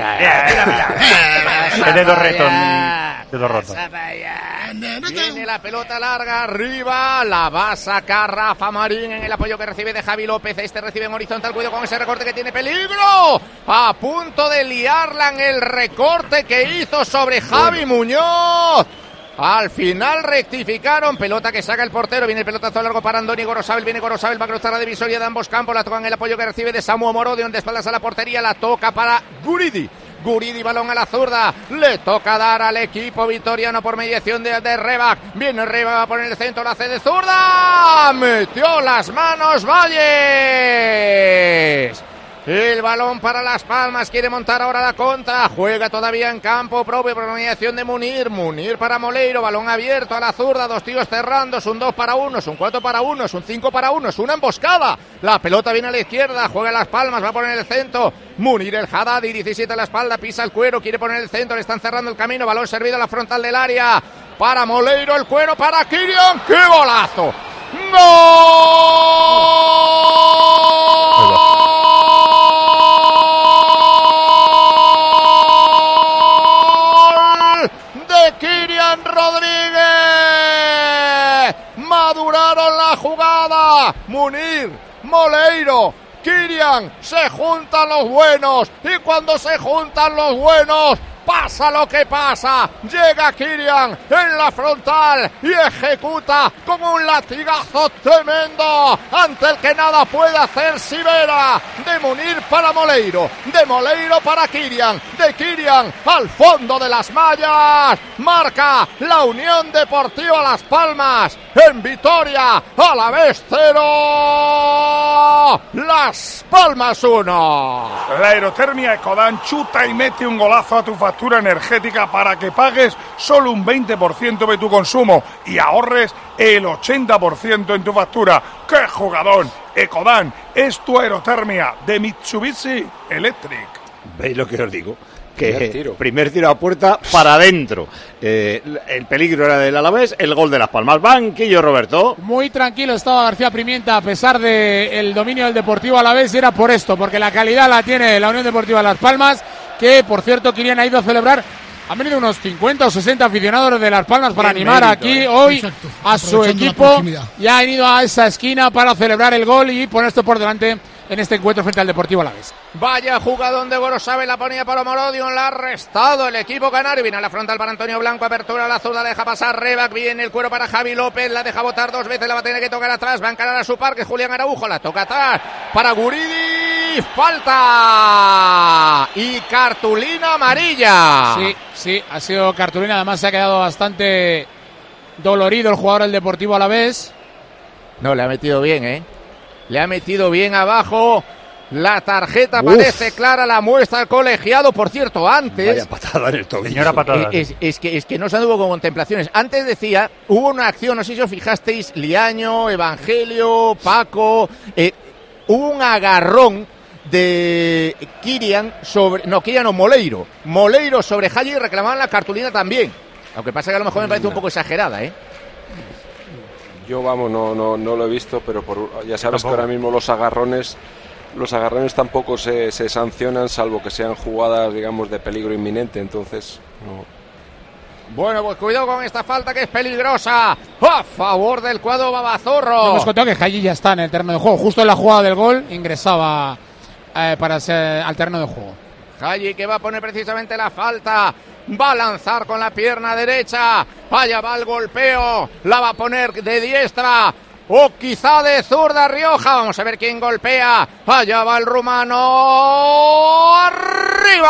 Dedo roto. Viene la pelota larga arriba, la va a sacar Rafa Marín en el apoyo que recibe de Javi López. Este recibe en horizontal, cuidado con ese recorte que tiene peligro. A punto de liarla en el recorte que hizo sobre Javi Muñoz. Al final rectificaron, pelota que saca el portero, viene el pelotazo largo para Andoni Gorosabel, viene Gorosabel, va a cruzar la divisoria de ambos campos, la toca en el apoyo que recibe de Samu Omorodion, de espaldas a la portería, la toca para Guridi, balón a la zurda, le toca dar al equipo vitoriano por mediación de Rebac, viene Rebac a poner el centro, la hace de zurda, metió las manos Valles. El balón para Las Palmas, quiere montar ahora la contra, juega todavía en campo propio por mediación de Munir para Moleiro, balón abierto a la zurda, dos tíos cerrando, es un 2-1, es un 4-1, es un 5-1, es una emboscada, la pelota viene a la izquierda, juega Las Palmas, va a poner el centro, Munir el Haddadi, 17 a la espalda, pisa el cuero, quiere poner el centro, le están cerrando el camino, balón servido a la frontal del área, para Moleiro, el cuero para Kirian, ¡qué golazo! ¡Gol! Kirian Rodríguez, maduraron la jugada, Munir, Moleiro, Kirian, se juntan los buenos y cuando se juntan los buenos pasa lo que pasa, llega Kirian en la frontal y ejecuta con un latigazo tremendo ante el que nada puede hacer Sivera, de Munir para Moleiro, de Moleiro para Kirian, de Kirian al fondo de las mallas, marca la Unión Deportiva Las Palmas en Vitoria, Alavés 0, Las Palmas 1. La aerotermia Ecodan chuta y mete un golazo a tu factura energética para que pagues solo un 20% de tu consumo y ahorres el 80% en tu factura. ¡Qué jugadón! Ecodan es tu aerotermia de Mitsubishi Electric. ¿Veis lo que os digo? Que primer tiro a puerta para adentro. El peligro era del Alavés, el gol de Las Palmas. Banquillo, Roberto. Muy tranquilo estaba García Pimienta a pesar del dominio del Deportivo Alavés, y era por esto, porque la calidad la tiene la Unión Deportiva Las Palmas, que por cierto Kirian ha ido a celebrar. Han venido unos 50 o 60 aficionados de Las Palmas para animar aquí hoy a su equipo, y han ido a esa esquina para celebrar el gol y poner esto por delante en este encuentro frente al Deportivo Alavés. Vaya jugadón de Gorosabel, la ponía para Omorodion, la ha restado el equipo canario, viene a la frontal para Antonio Blanco, apertura a la zurda, deja pasar Rebac, viene el cuero para Javi López, la deja botar dos veces, la va a tener que tocar atrás, va a encarar a su par, que Julián Araujo, la toca atrás para Guridi, falta y cartulina amarilla. Sí, ha sido cartulina, además se ha quedado bastante dolorido el jugador del Deportivo Alavés. No, le ha metido bien, le ha metido bien abajo. La tarjeta parece clara, la muestra el colegiado. Por cierto, antes... Vaya patada en el tobillo. Señora patada. Es que no se anduvo con contemplaciones. Antes decía, hubo una acción, no sé si os fijasteis, Liaño, Evangelio, Paco... hubo un agarrón de Kirian sobre... No, Kirian o Moleiro. Moleiro sobre Haji, y reclamaban la cartulina también. Aunque pasa que a lo mejor me parece un poco exagerada, Yo, vamos, no lo he visto, pero ya sabes que ahora mismo los agarrones tampoco se sancionan, salvo que sean jugadas, digamos, de peligro inminente, entonces no. Bueno, pues cuidado con esta falta que es peligrosa a favor del cuadro Babazorro. No hemos contado que Haji ya está en el terreno de juego, justo en la jugada del gol ingresaba para ser al terreno de juego. Haji que va a poner precisamente la falta, va a lanzar con la pierna derecha, allá va el golpeo, la va a poner de diestra o quizá de zurda Rioja, vamos a ver quién golpea, allá va el rumano, arriba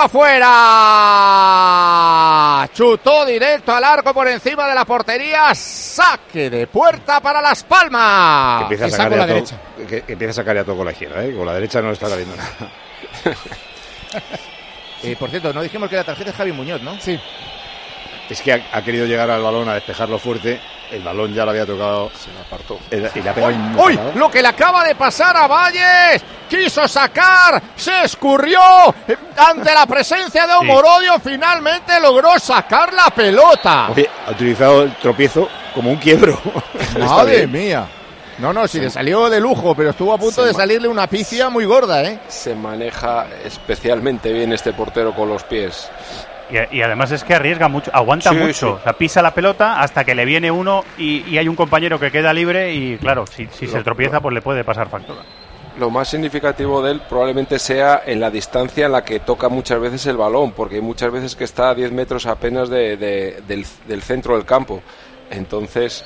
afuera, chutó directo al arco por encima de la portería, saque de puerta para Las Palmas. Que empieza a sacar la derecha. Que empieza a sacar ya todo con la izquierda, con la derecha no le está saliendo nada. Por cierto, no dijimos que la tarjeta es Javi Muñoz, ¿no? Sí. Es que ha querido llegar al balón a despejarlo fuerte. El balón ya lo había tocado. Se lo apartó. Y le ha pegado un ¡Uy! Lo que le acaba de pasar a Valles. Quiso sacar, se escurrió ante la presencia de Omorodio. Finalmente logró sacar la pelota. Oye, ha utilizado el tropiezo como un quiebro. Madre mía. No, sí le salió de lujo, pero estuvo a punto de salirle una pifia muy gorda, ¿eh? Se maneja especialmente bien este portero con los pies. Y además es que arriesga mucho, aguanta mucho. Sí. O sea, pisa la pelota hasta que le viene uno y hay un compañero que queda libre y claro, si se tropieza pues le puede pasar factura. Lo más significativo de él probablemente sea en la distancia en la que toca muchas veces el balón, porque hay muchas veces que está a 10 metros apenas del centro del campo. Entonces,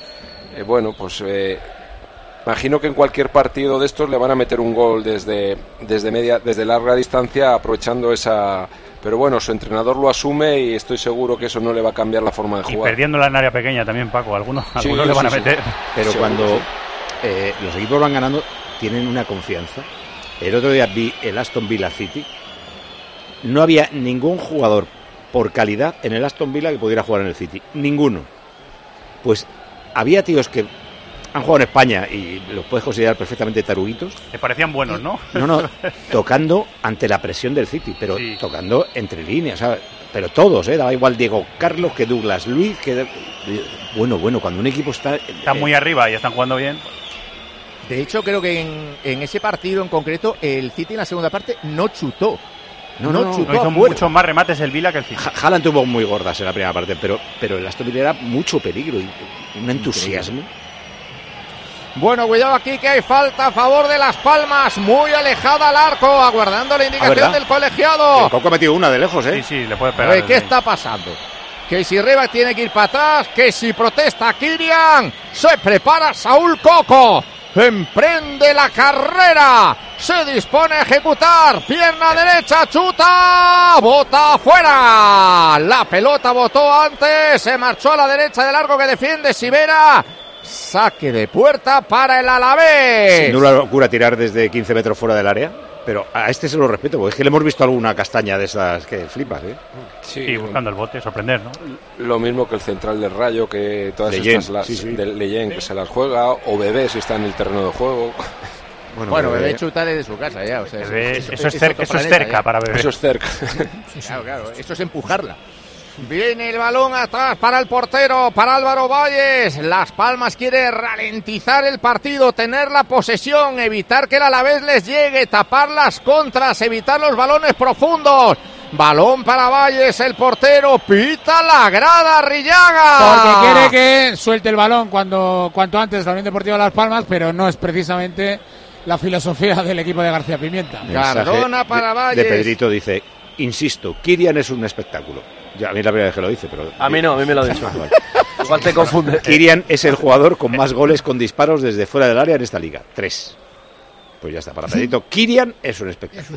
imagino que en cualquier partido de estos le van a meter un gol desde larga distancia aprovechando esa... Pero bueno, su entrenador lo asume y estoy seguro que eso no le va a cambiar la forma de jugar. Y perdiéndola en área pequeña también, Paco, algunos le van a meter. Pero cuando los equipos van ganando, tienen una confianza. El otro día vi el Aston Villa City. No había ningún jugador por calidad en el Aston Villa que pudiera jugar en el City. Ninguno. Pues había tíos que han jugado en España y los puedes considerar perfectamente taruguitos. Te parecían buenos, ¿no? No, tocando ante la presión del City, pero sí, tocando entre líneas, ¿sabes? Pero todos, daba igual Diego Carlos que Douglas Luiz, que... Bueno, cuando un equipo está muy arriba y están jugando bien. De hecho, creo que en ese partido en concreto, el City en la segunda parte no chutó. No hizo muchos más remates el Villa que el City. Haaland tuvo muy gordas en la primera parte, pero el Aston Villa era mucho peligro y un entusiasmo. Bueno, cuidado aquí que hay falta a favor de Las Palmas, muy alejada al arco, aguardando la indicación del colegiado. El Coco ha metido una de lejos, Sí, le puede pegar. ¿Qué está pasando? Que si Reba tiene que ir para atrás, que si protesta Kirian, se prepara Saúl Coco, emprende la carrera, se dispone a ejecutar, pierna derecha, chuta, bota afuera. La pelota botó antes, se marchó a la derecha del arco que defiende Sivera. Saque de puerta para el Alavés. Sin duda locura tirar desde 15 metros fuera del área, pero a este se lo respeto, porque es que le hemos visto alguna castaña de esas que flipas, Sí, buscando el bote, sorprender, ¿no? Lo mismo que el central del Rayo, que todas estas de Leyen, que se las juega, o Bebé si está en el terreno de juego. Bueno, Bebé chuta desde su casa ya, o sea, eso es cerca para Bebé. Eso es cerca. Claro, eso es empujarla. Viene el balón atrás para el portero, para Álvaro Valles. Las Palmas quiere ralentizar el partido, tener la posesión, evitar que el Alavés les llegue, tapar las contras, evitar los balones profundos. Balón para Valles, el portero, pita la grada Arrillaga. Porque quiere que suelte el balón cuanto antes la Unión Deportiva Las Palmas, pero no es precisamente la filosofía del equipo de García Pimienta. Cardona para Valles. De Pedrito dice, insisto, Kirian es un espectáculo. Ya, a mí es la primera vez que lo dice, pero... A mí no, a mí me lo ha dicho. Igual te confunde. Kirian es el jugador con más goles con disparos desde fuera del área en esta liga. 3. Pues ya está, para Pedrito. Kirian es un espectáculo.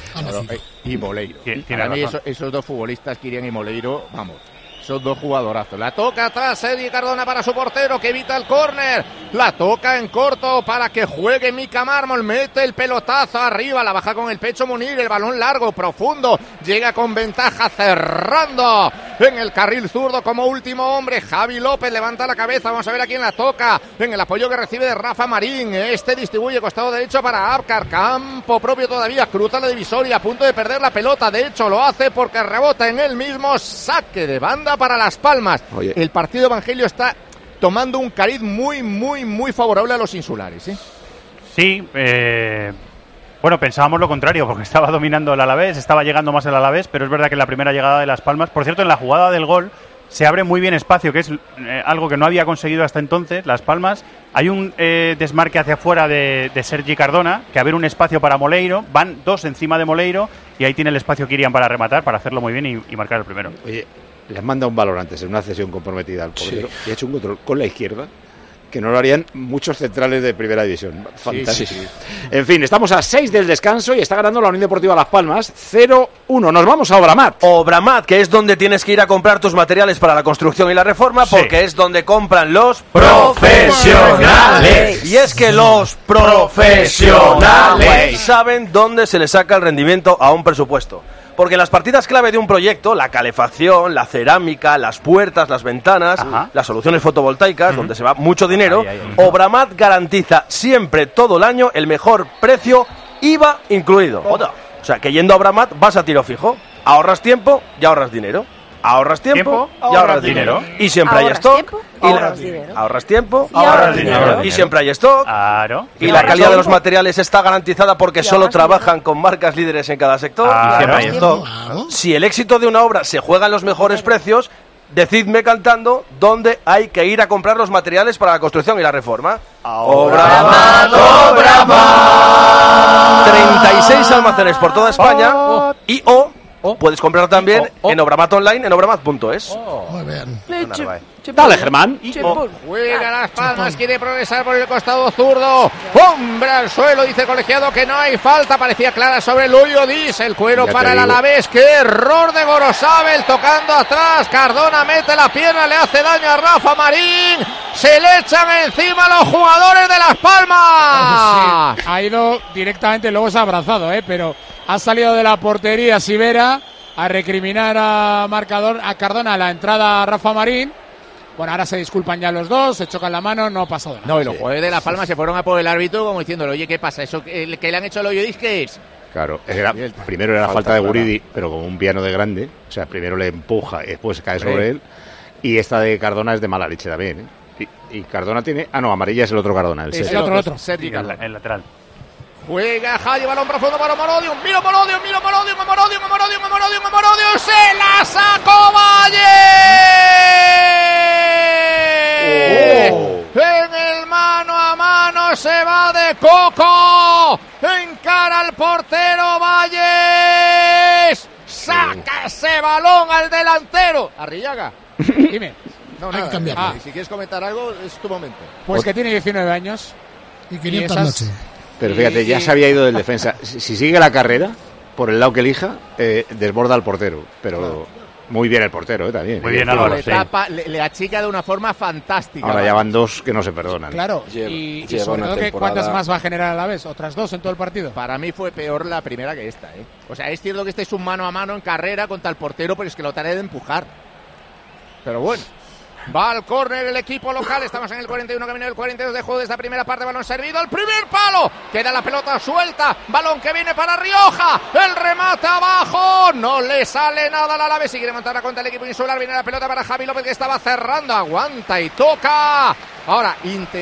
Y Moleiro. Para mí esos dos futbolistas, Kirian y Moleiro, vamos, son dos jugadorazos. La toca atrás Eddie Cardona para su portero que evita el córner. La toca en corto para que juegue Mika Mármol. Mete el pelotazo arriba. La baja con el pecho Munir. El balón largo, profundo. Llega con ventaja cerrando en el carril zurdo como último hombre. Javi López levanta la cabeza. Vamos a ver a quién la toca. En el apoyo que recibe de Rafa Marín. Este distribuye costado derecho para Abkar. Campo propio todavía. Cruza la divisoria. A punto de perder la pelota. De hecho lo hace porque rebota en él mismo. Saque de banda para Las Palmas. Oye. El partido Evangelio está tomando un cariz muy favorable a los insulares, ¿eh? Sí, bueno, pensábamos lo contrario, porque estaba dominando el Alavés, estaba llegando más el Alavés, pero es verdad que en la primera llegada de Las Palmas, por cierto, en la jugada del gol, se abre muy bien espacio, que es algo que no había conseguido hasta entonces, Las Palmas. Hay un desmarque hacia afuera de Sergi Cardona, que abre un espacio para Moleiro, van dos encima de Moleiro, y ahí tiene el espacio Kirian para rematar, para hacerlo muy bien y marcar el primero. Oye, les manda un balón antes en una cesión comprometida al portero y ha hecho un control con la izquierda que no lo harían muchos centrales de primera división. Fantástico. Sí. En fin, estamos a 6 del descanso y está ganando la Unión Deportiva Las Palmas 0-1. Nos vamos a Obramat. Obramat, que es donde tienes que ir a comprar tus materiales para la construcción y la reforma, porque es donde compran los profesionales. Y es que los profesionales saben dónde se les saca el rendimiento a un presupuesto. Porque las partidas clave de un proyecto, la calefacción, la cerámica, las puertas, las ventanas, las soluciones fotovoltaicas, donde se va mucho dinero, Obramat garantiza siempre todo el año el mejor precio, IVA incluido. O sea, que yendo a Obramat vas a tiro fijo. Ahorras tiempo y ahorras dinero. Ahorras tiempo y ahorras dinero. Y siempre hay stock. Ahorras tiempo y ahorras dinero. Y siempre hay stock. Claro. Y la calidad de los materiales está garantizada porque solo trabajan con marcas líderes en cada sector. Y siempre hay stock. Si el éxito de una obra se juega en los mejores precios, decidme cantando dónde hay que ir a comprar los materiales para la construcción y la reforma. Obramat, Obramat. 36 almacenes por toda España y puedes comprar también en Obramat Online, en obramat.es. Muy bien. Dale, Germán. Juega Las Palmas, quiere progresar por el costado zurdo. Hombre al suelo, dice el colegiado que no hay falta. Parecía clara sobre Luyo Dis. El cuero para el Alavés. ¡Qué error de Gorosabel! Tocando atrás. Cardona mete la pierna, le hace daño a Rafa Marín. Se le echan encima los jugadores de Las Palmas. Sí, ha ido directamente, luego se ha abrazado, pero ha salido de la portería Sivera a recriminar a Cardona la entrada a Rafa Marín. Bueno, ahora se disculpan ya los dos, se chocan la mano, no ha pasado nada. No, y los jugadores de Las Palmas se fueron a por el árbitro como diciéndole, oye, ¿qué pasa? ¿Eso que le han hecho al Oyodis qué es? Claro, primero era falta de Guridi, pero como un piano de grande. O sea, primero le empuja y después cae sobre él. Y esta de Cardona es de mala leche también, Y Cardona tiene... amarilla es el otro Cardona. El otro. Sergi Cardona. El lateral. Juega Javi, balón profundo para Morodium. Mira Morodium. Se la sacó Valle. En el mano a mano se va de coco. Encara al portero Valles. Saca ese balón al delantero. Arrillaga. Dime. No, nada. Si quieres comentar algo, es tu momento. Pues que tiene 19 años. Y 500 noches. Pero fíjate, ya se había ido del defensa. Si sigue la carrera, por el lado que elija, desborda al portero. Pero muy bien el portero, también. Muy bien, Álvaro. Le achica de una forma fantástica. Ahora ya van dos que no se perdonan. Claro, y sobre todo, ¿cuántas más va a generar a la vez? ¿Otras dos en todo el partido? Para mí fue peor la primera que esta, O sea, es cierto que este es un mano a mano en carrera contra el portero, pero es que lo trataré de empujar. Pero bueno. Va al córner el equipo local. Estamos en el 41, camino del 42 de juego de esta primera parte. Balón servido al primer palo. Queda la pelota suelta. Balón que viene para Rioja. El remate abajo. No le sale nada al Alavés. Sigue remontar la cuenta el equipo insular. Viene la pelota para Javi López que estaba cerrando. Aguanta y toca. Ahora,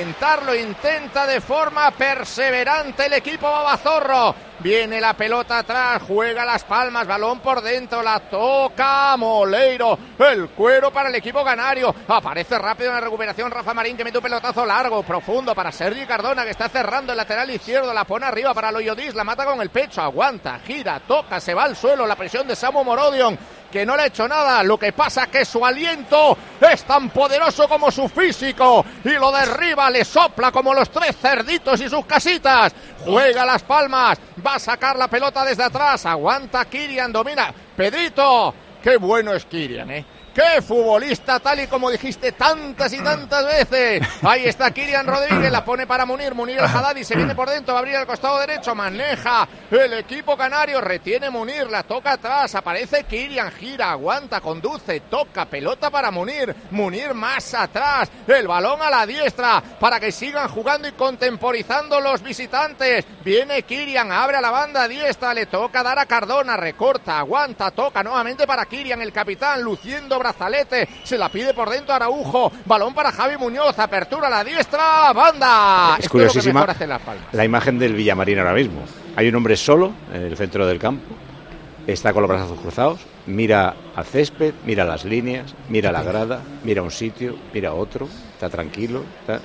intenta de forma perseverante el equipo babazorro. Viene la pelota atrás, juega Las Palmas, balón por dentro, la toca Moleiro. El cuero para el equipo canario. Aparece rápido en la recuperación Rafa Marín que mete un pelotazo largo, profundo para Sergi Cardona que está cerrando el lateral izquierdo. La pone arriba para Loyodis, la mata con el pecho, aguanta, gira, toca, se va al suelo. La presión de Samu Morodion, que no le ha hecho nada. Lo que pasa es que su aliento es tan poderoso como su físico y lo derriba, le sopla como los tres cerditos y sus casitas. Juega Las Palmas, va a sacar la pelota desde atrás, aguanta Kirian, domina Pedrito. Qué bueno es Kirian, ¡Qué futbolista! Tal y como dijiste tantas y tantas veces. Ahí está Kirian Rodríguez, la pone para Munir el Haddadi, se viene por dentro, va a abrir al costado derecho, maneja el equipo canario, retiene Munir, la toca atrás, aparece Kirian, gira, aguanta, conduce, toca, pelota para Munir más atrás, el balón a la diestra, para que sigan jugando y contemporizando los visitantes. Viene Kirian, abre a la banda diestra, le toca dar a Cardona, recorta, aguanta, toca nuevamente para Kirian, el capitán, luciendo brazalete, se la pide por dentro Araujo, balón para Javi Muñoz, apertura a la diestra, banda. Es curiosísima la imagen del Villamarín ahora mismo. Hay un hombre solo en el centro del campo, está con los brazos cruzados, mira al césped, mira las líneas, mira la grada, mira un sitio, mira otro, está tranquilo.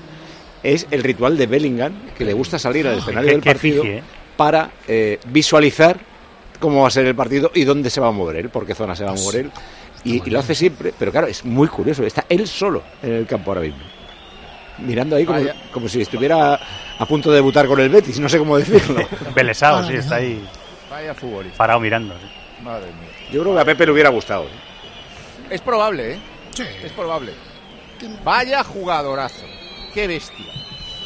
Es el ritual de Bellingham, que le gusta salir al escenario del partido para visualizar cómo va a ser el partido y dónde se va a mover él, por qué zona se va a mover él. Y lo hace siempre, pero claro, es muy curioso. Está él solo en el campo ahora mismo, mirando ahí como si estuviera a punto de debutar con el Betis, no sé cómo decirlo. Belesado, sí, está ahí. Vaya futbolista. Parado mirando. Sí. Madre mía. Yo creo que a Pepe le hubiera gustado. Es probable, Sí. Es probable. Vaya jugadorazo. Qué bestia.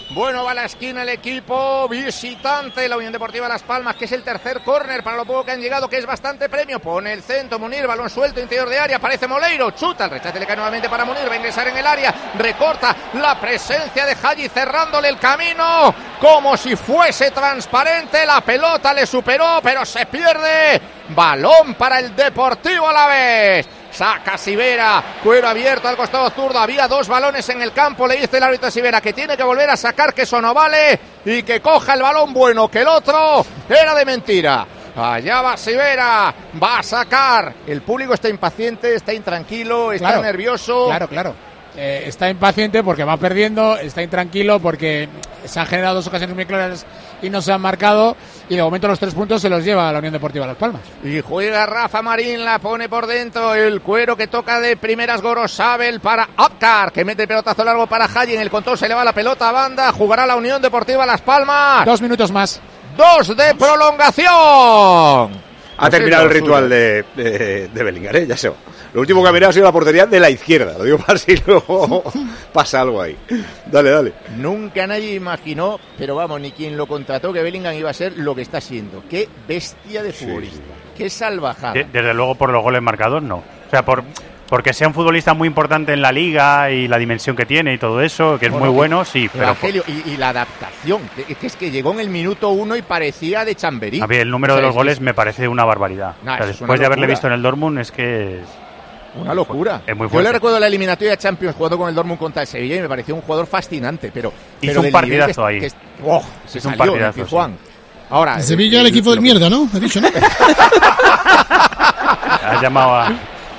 Bueno, va a la esquina el equipo visitante, la Unión Deportiva Las Palmas, que es el tercer córner para lo poco que han llegado, que es bastante premio. Pone el centro, Munir, balón suelto, interior de área, aparece Moleiro, chuta, el rechace le cae nuevamente para Munir, va a ingresar en el área, recorta la presencia de Haji cerrándole el camino, como si fuese transparente, la pelota le superó, pero se pierde. Balón para el Deportivo Alavés. Saca Sivera, cuero abierto al costado zurdo, había 2 balones en el campo, le dice el árbitro a Sivera que tiene que volver a sacar, que eso no vale, y que coja el balón bueno, que el otro era de mentira. Allá va Sivera, va a sacar. El público está impaciente, está intranquilo, está nervioso. Claro. Está impaciente porque va perdiendo, está intranquilo porque se han generado 2 ocasiones muy claras y no se han marcado, y de momento los 3 puntos se los lleva la Unión Deportiva Las Palmas. Y juega Rafa Marín, la pone por dentro, el cuero que toca de primeras Gorosabel para Apcar, que mete el pelotazo largo para Haji, en el control se le va la pelota a banda, jugará la Unión Deportiva Las Palmas. 2 minutos más. 2 de prolongación. Ha terminado el ritual de Bellingham, ya sé. Lo último que ha mirado ha sido la portería de la izquierda. Lo digo para si luego pasa algo ahí. Dale. Nunca nadie imaginó, pero vamos, ni quien lo contrató, que Bellingham iba a ser lo que está siendo. Qué bestia de futbolista. Sí. Qué salvajada. Desde luego por los goles marcados, no. O sea, porque sea un futbolista muy importante en la liga y la dimensión que tiene y todo eso, que es muy bueno, sí. Pero Evangelio, y la adaptación, es que llegó en el minuto 1 y parecía de Chamberí. A ver, el número de los goles me parece una barbaridad. O sea, después de haberle visto en el Dortmund, es que es una locura. Es muy fuerte. Yo le recuerdo la eliminatoria de Champions jugando con el Dortmund contra el Sevilla y me pareció un jugador fascinante, pero hizo un partidazo ahí. Se salió, un partidazo, Juan. Sí. Ahora, el Sevilla el equipo de mierda, ¿no? Has dicho, ¿no? Has llamado a...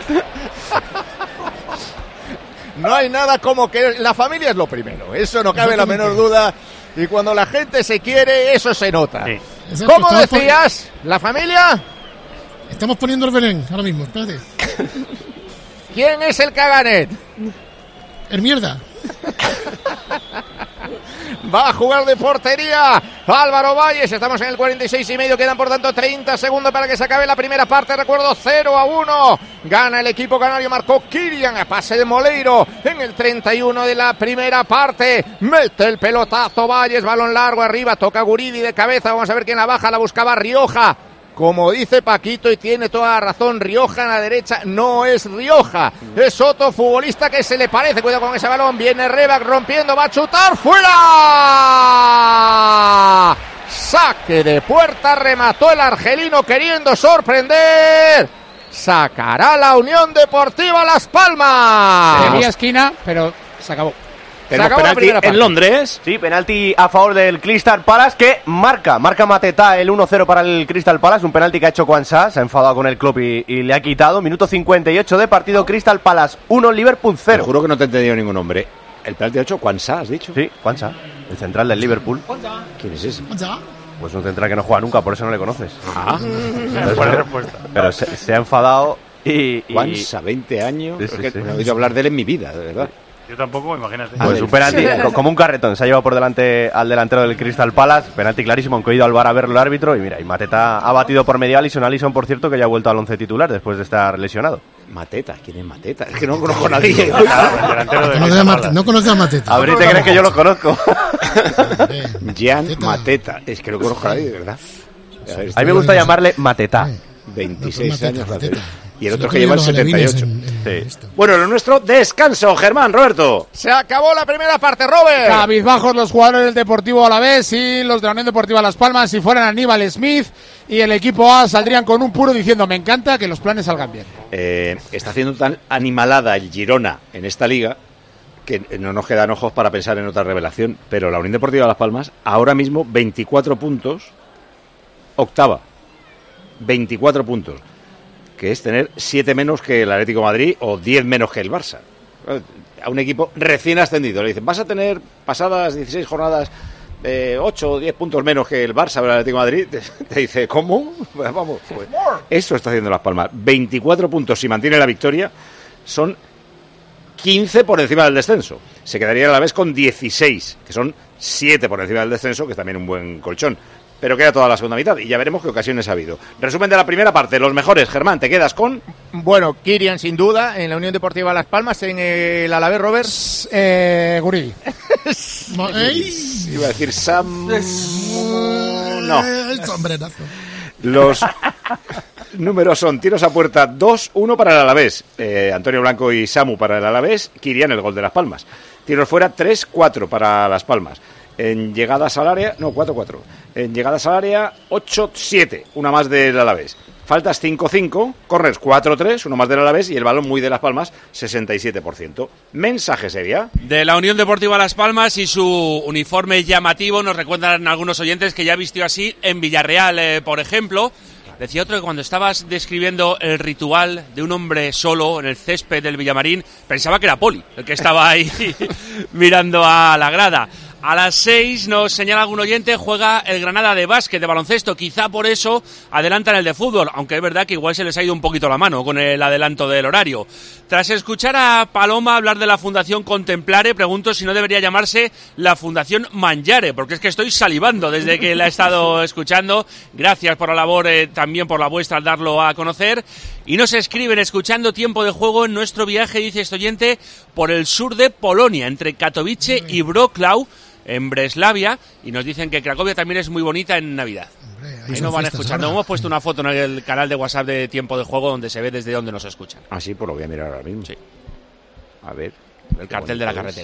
No hay nada como que la familia es lo primero, eso no cabe la menor duda, y cuando la gente se quiere, eso se nota. Sí. ¿Cómo decías? ¿La familia? Estamos poniendo el Belén ahora mismo, espérate. ¿Quién es el Caganet? El mierda. Va a jugar de portería Álvaro Valles, estamos en el 46,5, quedan por tanto 30 segundos para que se acabe la primera parte, recuerdo 0-1, gana el equipo canario, marcó Kirian a pase de Moleiro en el 31 de la primera parte, mete el pelotazo Valles, balón largo arriba, toca Guridi de cabeza, vamos a ver quién la baja, la buscaba Rioja. Como dice Paquito, y tiene toda la razón, Rioja en la derecha no es Rioja, es otro futbolista que se le parece. Cuidado con ese balón, viene Rebac rompiendo, va a chutar, ¡fuera! Saque de puerta, remató el argelino queriendo sorprender. Sacará la Unión Deportiva Las Palmas. Tenía esquina, pero se acabó. Tenemos penalti en Londres. Sí, penalti a favor del Crystal Palace, que marca Mateta el 1-0 para el Crystal Palace, un penalti que ha hecho Kwanza, se ha enfadado con el club y le ha quitado. Minuto 58 de partido, Crystal Palace 1, Liverpool 0. Te juro que no te he entendido ningún nombre. ¿El penalti ha hecho Kwanza, has dicho? Sí, Kwanza, el central del Liverpool. ¿Quién es ese? Pues un central que no juega nunca, por eso no le conoces. Buena respuesta. Pero se ha enfadado y... Kwanza, 20 años. Sí, no he oído hablar de él en mi vida, de verdad. Yo tampoco, imagínate. Pues un penalti como un carretón, se ha llevado por delante al delantero del Crystal Palace, penalti clarísimo, aunque he ido al VAR a verlo el árbitro, y mira, y Mateta ha batido por medio a Alisson, por cierto, que ya ha vuelto al 11 titular después de estar lesionado. Mateta, ¿quién es Mateta? Es que no conozco a nadie. No conozco a Mateta. A ver, ¿te crees que yo lo conozco? Jan Mateta, es que no conozco a nadie, de verdad. A mí me gusta llamarle Mateta. 26 años la hace. Y el otro que lleva el 78. Sí. Bueno, lo nuestro, descanso, Germán, Roberto. Se acabó la primera parte, Robert. Cabizbajos los jugadores del Deportivo Alavés y los de la Unión Deportiva Las Palmas. Si fueran Aníbal Smith y el equipo A saldrían con un puro diciendo: me encanta que los planes salgan bien. Está haciendo tan animalada el Girona en esta liga que no nos quedan ojos para pensar en otra revelación. Pero la Unión Deportiva Las Palmas, ahora mismo 24 puntos, octava. 24 puntos. Que es tener 7 menos que el Atlético de Madrid o 10 menos que el Barça. A un equipo recién ascendido le dicen: vas a tener pasadas 16 jornadas 8 o 10 puntos menos que el Barça o el Atlético de Madrid. Te dice: ¿cómo? Pues vamos, pues eso está haciendo Las Palmas. 24 puntos si mantiene la victoria, son 15 por encima del descenso. Se quedaría a la vez con 16, que son 7 por encima del descenso, que es también un buen colchón. pero queda toda la segunda mitad y ya veremos qué ocasiones ha habido. Resumen de la primera parte, los mejores. Germán, ¿te quedas con? Bueno, Kirian sin duda, en la Unión Deportiva Las Palmas, en el Alavés, Robert. Guridi. Iba a decir Sam... No. Sombrenazo. Los números son tiros a puerta 2-1 para el Alavés, Antonio Blanco y Samu para el Alavés, Kirian el gol de Las Palmas. Tiros fuera 3-4 para Las Palmas. En llegadas al área, 4-4. En llegadas al área 8-7, una más del Alavés. Faltas 5-5, corners 4-3, uno más del Alavés y el balón muy de Las Palmas 67%. Mensaje sería de la Unión Deportiva Las Palmas y su uniforme llamativo. Nos recuerdan algunos oyentes que ya vistió así en Villarreal, por ejemplo. Decía otro que cuando estabas describiendo el ritual de un hombre solo en el césped del Villamarín, pensaba que era Poli, el que estaba ahí mirando a la grada. A las 6 nos señala algún oyente, juega el Granada de básquet, de baloncesto, quizá por eso adelantan el de fútbol, aunque es verdad que igual se les ha ido un poquito la mano con el adelanto del horario. Tras escuchar a Paloma hablar de la Fundación Contemplare, pregunto si no debería llamarse la Fundación Mangiare, porque es que estoy salivando desde que la he estado escuchando. Gracias por la labor, también por la vuestra al darlo a conocer. Y nos escriben, escuchando Tiempo de Juego en nuestro viaje, dice este oyente, por el sur de Polonia, entre Katowice y Wrocław, en Breslavia, y nos dicen que Cracovia también es muy bonita en Navidad. Ahí nos van escuchando. Hemos puesto una foto en el canal de WhatsApp de Tiempo de Juego donde se ve desde donde nos escuchan. Ah, sí, pues lo voy a mirar ahora mismo. Sí. A ver. El cartel de la carretera.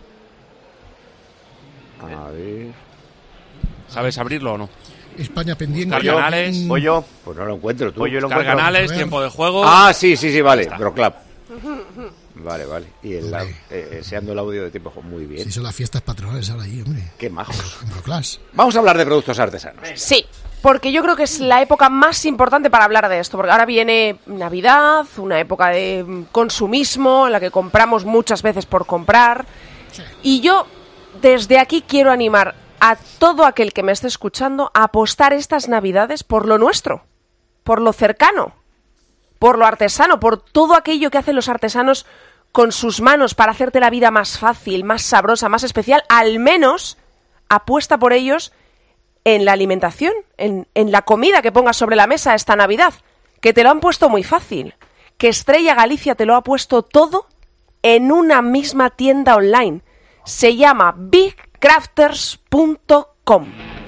A ver. ¿Sabes abrirlo o no? España pendiente. Carganales. Voy yo. Pues no lo encuentro tú. Carganales, Tiempo de Juego. Ah, sí, vale. Wrocław. Vale. Y seando el audio de Tiempo de Juego. Muy bien. Sí, son las fiestas patronales ahora ahí, hombre. Qué majos. En Vamos a hablar de productos artesanos. Sí, porque yo creo que es la época más importante para hablar de esto, porque ahora viene Navidad, una época de consumismo en la que compramos muchas veces por comprar. Sí. Y yo desde aquí quiero animar a todo aquel que me esté escuchando a apostar estas Navidades por lo nuestro, por lo cercano, por lo artesano, por todo aquello que hacen los artesanos con sus manos para hacerte la vida más fácil, más sabrosa, más especial. Al menos apuesta por ellos en la alimentación, en la comida que pongas sobre la mesa esta Navidad, que te lo han puesto muy fácil, que Estrella Galicia te lo ha puesto todo en una misma tienda online. Se llama bigcrafters.com.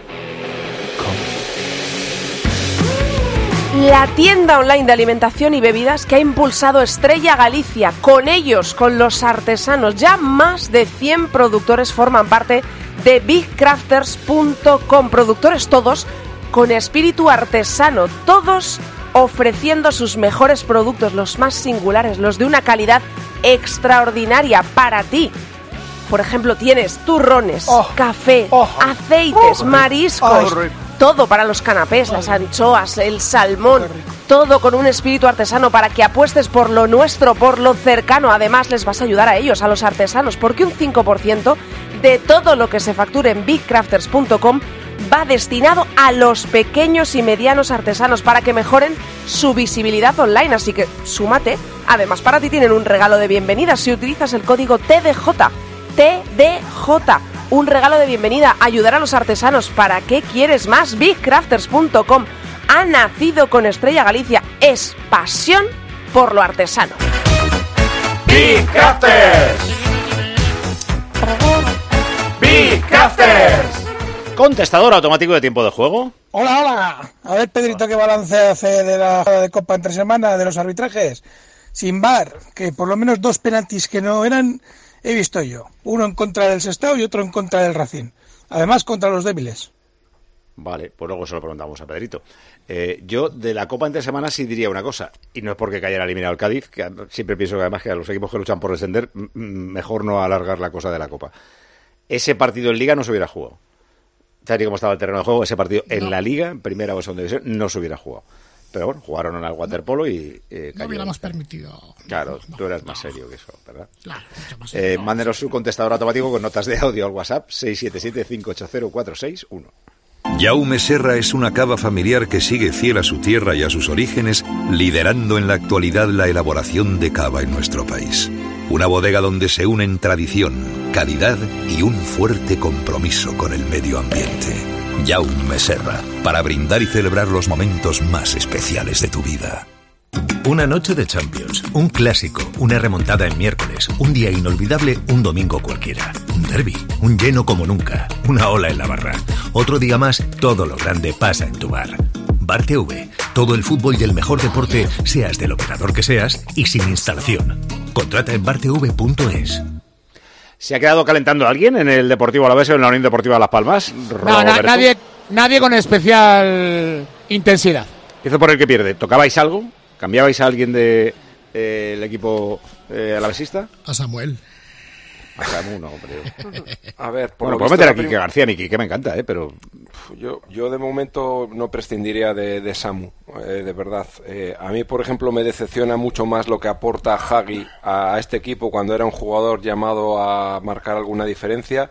La tienda online de alimentación y bebidas que ha impulsado Estrella Galicia. Con ellos, con los artesanos, ya más de 100 productores forman parte de bigcrafters.com. Productores todos con espíritu artesano, todos ofreciendo sus mejores productos, los más singulares, los de una calidad extraordinaria para ti. Por ejemplo, tienes turrones, café, aceites, mariscos, todo para los canapés, las anchoas, el salmón, todo con un espíritu artesano para que apuestes por lo nuestro, por lo cercano. Además, les vas a ayudar a ellos, a los artesanos, porque un 5% de todo lo que se facture en bigcrafters.com va destinado a los pequeños y medianos artesanos para que mejoren su visibilidad online. Así que súmate. Además, para ti tienen un regalo de bienvenida si utilizas el código TDJ. Un regalo de bienvenida, ayudar a los artesanos. ¿Para qué quieres más? bigcrafters.com ha nacido con Estrella Galicia. Es pasión por lo artesano. Big Crafters. Big Crafters. Contestador automático de Tiempo de Juego. Hola. A ver, Pedrito, ¿qué balance hace de la de Copa entre semana, de los arbitrajes? Sin VAR, que por lo menos 2 penaltis que no eran... He visto yo, uno en contra del Sestao y otro en contra del Racing. Además, contra los débiles. Vale, pues luego se lo preguntamos a Pedrito. Yo de la Copa entre semanas sí diría una cosa, y no es porque haya eliminado al Cádiz, que siempre pienso que además que a los equipos que luchan por descender, mejor no alargar la cosa de la Copa. Ese partido en Liga no se hubiera jugado. Tal y como estaba el terreno de juego, ese partido en la Liga, en primera o segunda división, no se hubiera jugado. Pero bueno, jugaron al waterpolo y... no hubiéramos permitido. Claro, tú eras más serio que eso, ¿verdad? Claro, mucho más serio. Mándenos su contestador automático con notas de audio al WhatsApp 677-580-461. Jaume Serra es una cava familiar que sigue fiel a su tierra y a sus orígenes, liderando en la actualidad la elaboración de cava en nuestro país. Una bodega donde se unen tradición, calidad y un fuerte compromiso con el medio ambiente. Jaume Serra, para brindar y celebrar los momentos más especiales de tu vida. Una noche de Champions, un clásico, una remontada en miércoles, un día inolvidable, un domingo cualquiera, un derbi, un lleno como nunca, una ola en la barra. Otro día más, todo lo grande pasa en tu bar. Bar TV, todo el fútbol y el mejor deporte, seas del operador que seas y sin instalación. Contrata en bartv.es. ¿Se ha quedado calentando alguien en el Deportivo Alavés o en la Unión Deportiva Las Palmas? No, nadie con especial intensidad. Empiezo por el que pierde. ¿Tocabais algo? ¿Cambiabais a alguien del equipo alavesista? A Samuel. A Samu no, pero... A ver, bueno, puedo meter aquí a García, que me encanta, pero... Yo de momento no prescindiría de Samu, de verdad. A mí, por ejemplo, me decepciona mucho más lo que aporta Hagi a este equipo cuando era un jugador llamado a marcar alguna diferencia,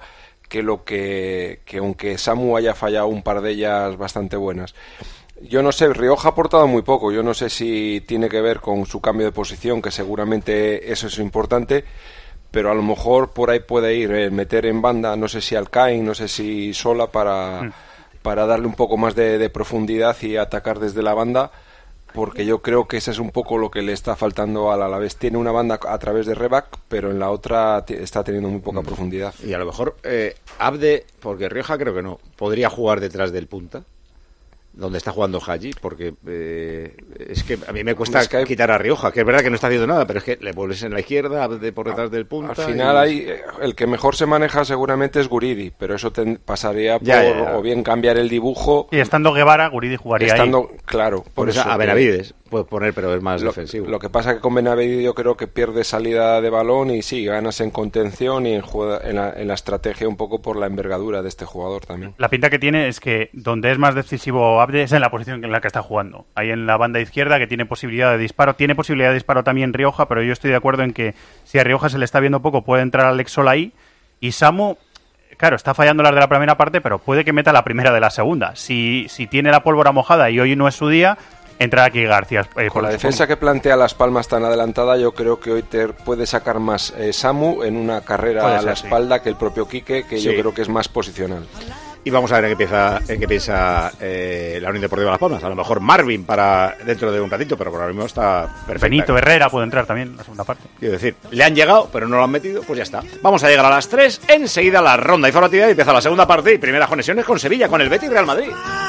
que aunque Samu haya fallado un par de ellas bastante buenas. Yo no sé, Rioja ha aportado muy poco. Yo no sé si tiene que ver con su cambio de posición, que seguramente eso es importante, pero a lo mejor por ahí puede ir, meter en banda, no sé si Alcaín, no sé si Sola, para darle un poco más de profundidad y atacar desde la banda, porque yo creo que ese es un poco lo que le está faltando al Alavés. Tiene una banda a través de Rebac, pero en la otra está teniendo muy poca profundidad. Y a lo mejor Abde, porque Rioja creo que no, podría jugar detrás del punta, donde está jugando Hagi, porque es que a mí me cuesta quitar a Rioja, que es verdad que no está haciendo nada, pero es que le vuelves en la izquierda, por detrás del punta. Al final el que mejor se maneja seguramente es Guridi, pero eso pasaría por o bien cambiar el dibujo. Y estando Guevara, Guridi jugaría ahí. Claro, por eso a Benavides puedes poner, pero es más defensivo. Lo que pasa es que con Benavides yo creo que pierde salida de balón y sí, ganas en contención y en la estrategia un poco por la envergadura de este jugador también. La pinta que tiene es que donde es más decisivo Abde es en la posición en la que está jugando. Ahí en la banda izquierda, que tiene posibilidad de disparo. Tiene posibilidad de disparo también Rioja, pero yo estoy de acuerdo en que si a Rioja se le está viendo poco, puede entrar Alex Sola ahí. Y Samu, claro, está fallando las de la primera parte, pero puede que meta la primera de la segunda. Si tiene la pólvora mojada y hoy no es su día, entra aquí García. Con la defensa que plantea Las Palmas tan adelantada, yo creo que hoy puede sacar más Samu en una carrera a la espalda que el propio Quique, que yo creo que es más posicional. Y vamos a ver en qué piensa la Unión Deportiva Las Palmas. A lo mejor Marvin para dentro de un ratito, pero por ahora mismo está perfecto. Benito Herrera puede entrar también en la segunda parte. Quiero decir, le han llegado, pero no lo han metido, pues ya está. Vamos a llegar a las 3, enseguida la ronda informativa y empieza la segunda parte y primeras conexiones con Sevilla, con el Betis Real Madrid.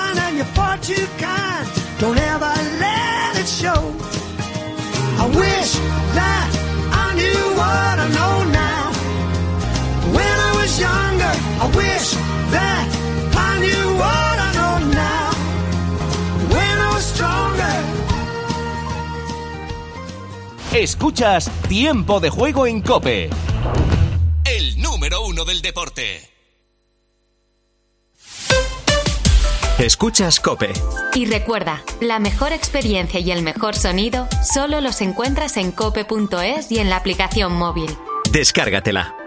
Escuchas Tiempo de Juego en COPE, el número 1 del deporte. Escuchas COPE. Y recuerda, la mejor experiencia y el mejor sonido solo los encuentras en cope.es y en la aplicación móvil. Descárgatela.